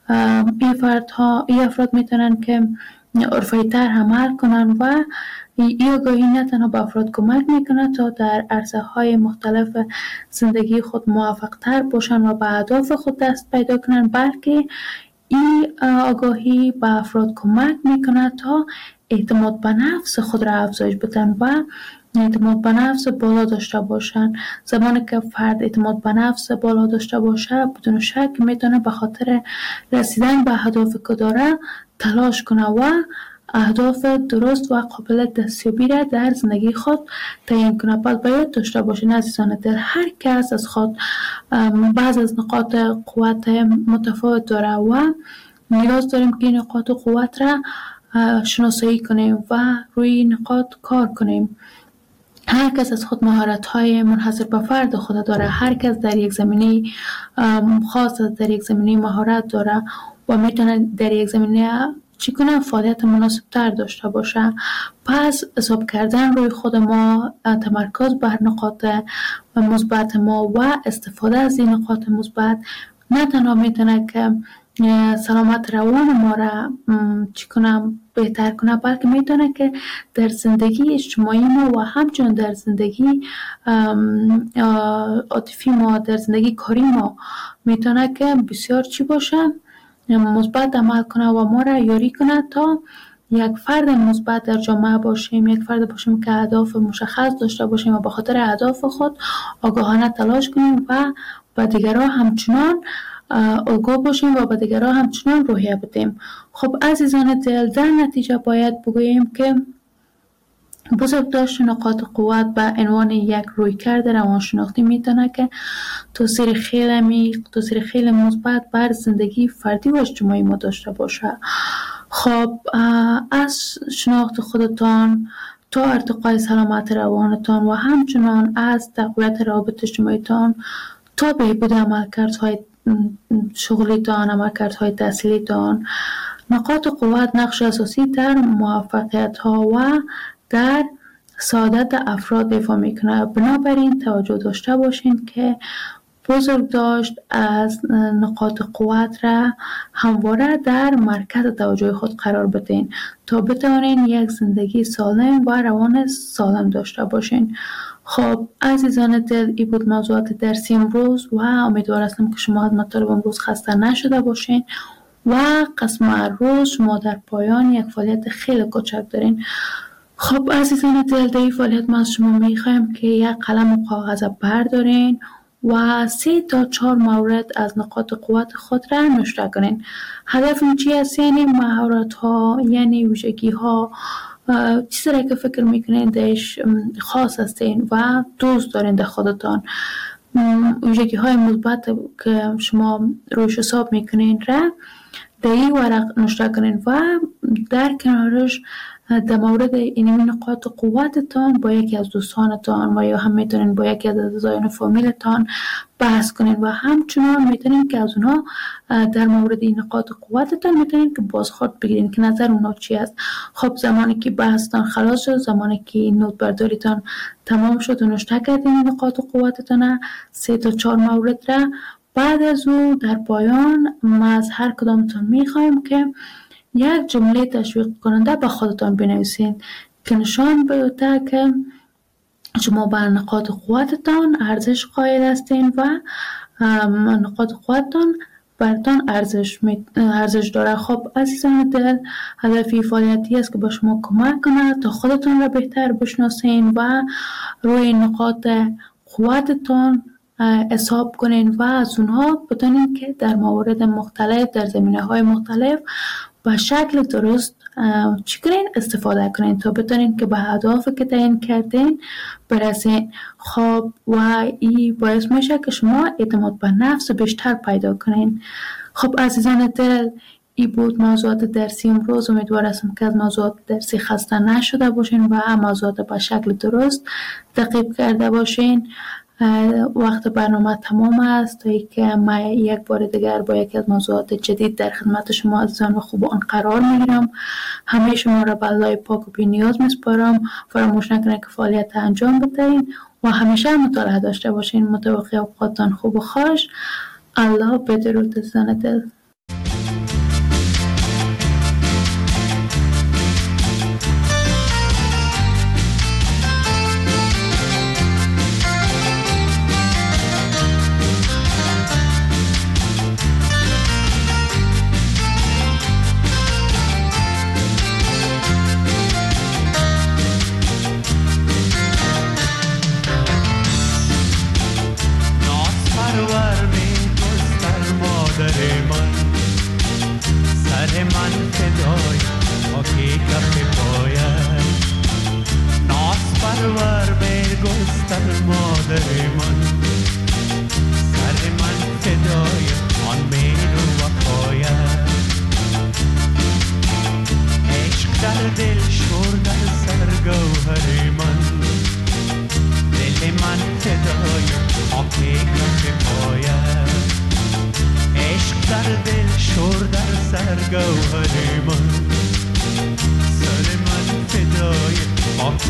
این افراد می‌توانند که حرفه‌ای‌تر عمل کنند و این آگاهی نه تنها به افراد کمک میکنه تا در عرصه‌های مختلف زندگی خود موفق‌تر باشن و به اهداف خود دست پیدا کنن، بلکه این آگاهی به افراد کمک میکنه تا اعتماد به نفس خود را افزایش بدن و اعتماد به نفس بالا داشته باشن. زمانی که فرد اعتماد به نفس بالا داشته باشه، بدون شک میتونه به خاطر رسیدن به اهدافی که داره تلاش کنه و اهداف درست و قابل دستیابی را در زندگی خود تعیین کنه. پس باید داشته باشین عزیزان دل، هر کس از خود بعض از نقاط قوت متفاوت داره و نیاز داریم که این نقاط قوت را شناسایی کنیم و روی نقاط کار کنیم. هر کس از خود مهارت‌های منحصر به فرد خود داره، هر کس در یک زمینه خاص، در یک زمینه مهارت داره و میتونه در یک زمینه چی کنه فعالیت مناسب تر داشته باشه. پس حساب کردن روی خود ما، تمرکز بر نقاط مثبت ما و استفاده از این نقاط مثبت نه تنها میتونه که سلامت روان ما را چی کنم بهتر کنه، بلکه میتونه که در زندگی اجتماعی ما و همچنین در زندگی عاطفی ما، در زندگی کاری ما میتونه که بسیار چی باشه، مثبت عمل کنه و ما را یاری کنه تا یک فرد مثبت در جامعه باشیم، یک فرد باشیم که اهداف مشخص داشته باشیم و به خاطر اهداف خود آگاهانه تلاش کنیم و به دیگران همچنان آگاه باشیم و به دیگران همچنان روحیه بدیم. خب عزیزان دل، در نتیجه باید بگوییم که بزرگداشت نقاط قوت به عنوان یک رویکرد روانشناختی میتونه که تاثیر خیلی عمیق، تاثیر خیلی مثبت بر زندگی فردی و اجتماعی ما داشته باشه. خب از شناخت خودتان تا ارتقای سلامت روانتان و همچنان از تقویت روابط اجتماعیتان تا بهبود عملکردهای شغلیتان، عملکردهای تحصیلیتان، نقاط قوت نقش اساسی در موفقیت ها و در سعادت افراد ایفا میکنه. بنابراین توجه داشته باشین که بزرگداشت از نقاط قوت را همواره در مرکز توجه خود قرار بدین تا بتوانین یک زندگی سالم و روان سالم داشته باشین. خب عزیزان دل، این بود موضوعات درسی امروز و امیدوار هستم که شما از مطالب امروز خسته نشده باشین و قسم روز شما در پایان یک فعالیت خیلی کوچک دارین. خب عزیزان دل، در این فعالیت ما از شما میخوایم که یک قلم و کاغذ بردارین و 3 تا 4 مورد از نقاط قوت خود را نوشته کنین. هدف این چی است؟ یعنی مهارت ها، یعنی ویژگی ها، چیزی را که فکر میکنین درش خاص هستین و دوست دارین در خودتان، ویژگی های مثبت که شما رویش حساب میکنین را در این ورق نوشته کنین و در کنارش در مورد این نقاط قوتتان با یکی از دوستانتان و یا هم میتونین با یکی از اعضایان فامیلتان بحث کنین و همچنان میتونین که از اونها در مورد این نقاط قوتتان میتونین که بازخورد بگیرین که نظر اونها چی است. خب زمانی که بحثتان خلاص شد، زمانی که نوت برداریتان تمام شد و نوشته کردین نقاط قوتتان 3 تا 4 مورد را، بعد از او در پایان ما از هر کدامتان میخوایم که یک جمله تشویق کننده به خودتان بنویسین که نشان بده که شما بر نقاط قوتتان ارزش قائل هستین و نقاط قوتتان برتان ارزش داره. خب عزیزان دل، هدفی فعالیتی است که به شما کمک کنه تا خودتان را بهتر بشناسین و روی نقاط قوتتان حساب کنین و از اونها بدانین که در موارد مختلف، در زمینه‌های مختلف به شکل درست چی کنین؟ استفاده کنین تا بتونین که به اهدافی که تعیین کردین برسین. خب و این باعث میشه که شما اعتماد به نفس بیشتر پیدا کنین. خب عزیزان دل، این بود موضوعات درسی امروز. امیدوار هستم که از موضوعات درسی خسته نشده باشین و موضوعات به شکل درست تعقیب کرده باشین. وقت برنامه تمام است تا اینکه من یک بار دیگر با یکی از موضوعات جدید در خدمت شما عزیزان و خوبان قرار میگیرم. همه شما را به الله پاک و بی‌نیاز میسپارم. فراموش نکنید که فعالیت انجام بدهید و همیشه مطالعه داشته باشین. متوقع اوقاتتان خوب و خوش. الله بدرود عزیزان دل. در دل شور در سر گوهر من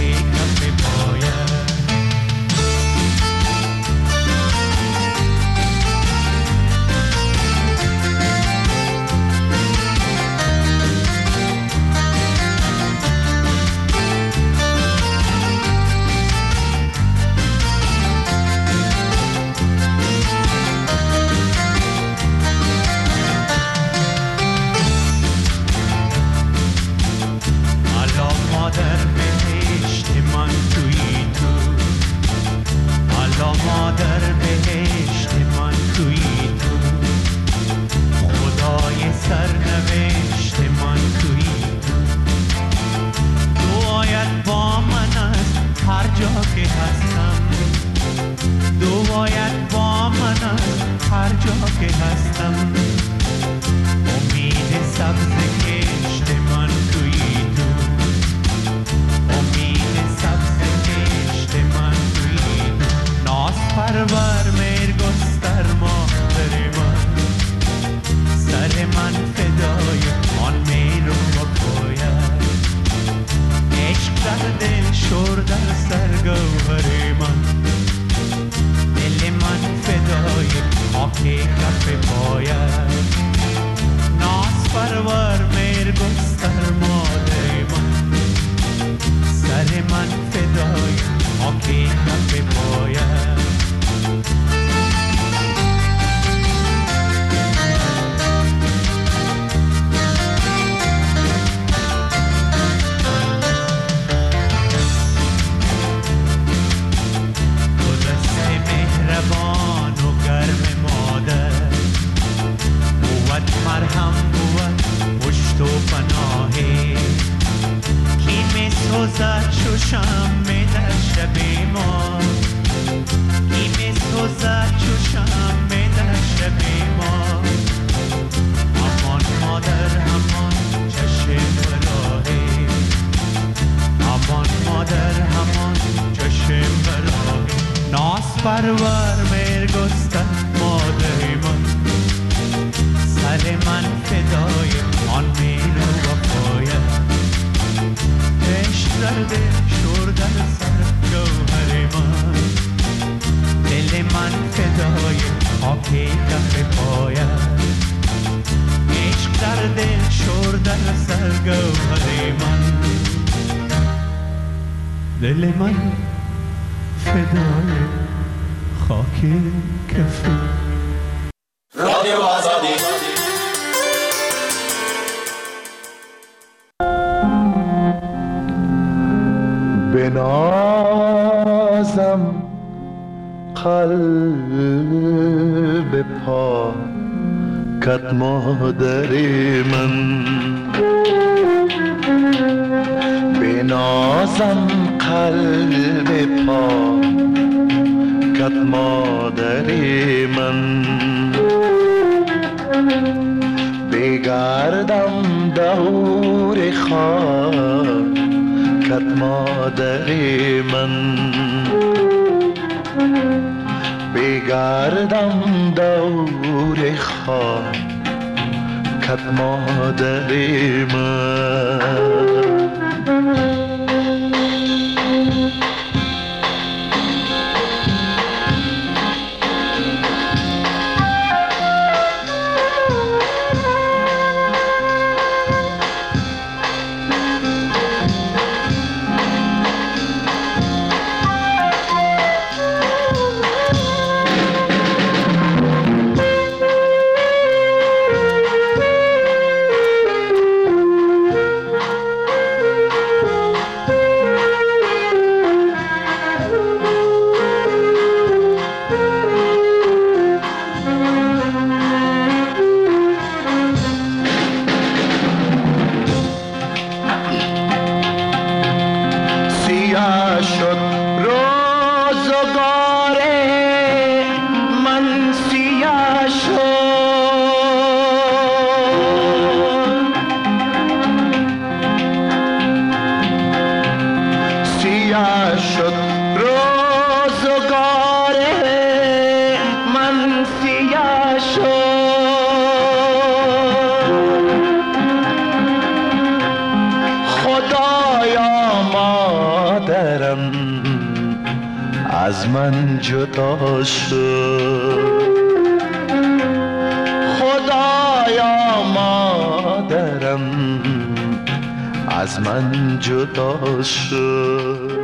دل من فدای خاک کفه. رادیو آزادی. بنازم قلب پاکت مادر من، بنازم قلب پاکت مادر من، بگردم دور خاکت مادر من، بگردم دور خاکت مادر من. از من جدا شد. خدایا مادرم از من جدا شد.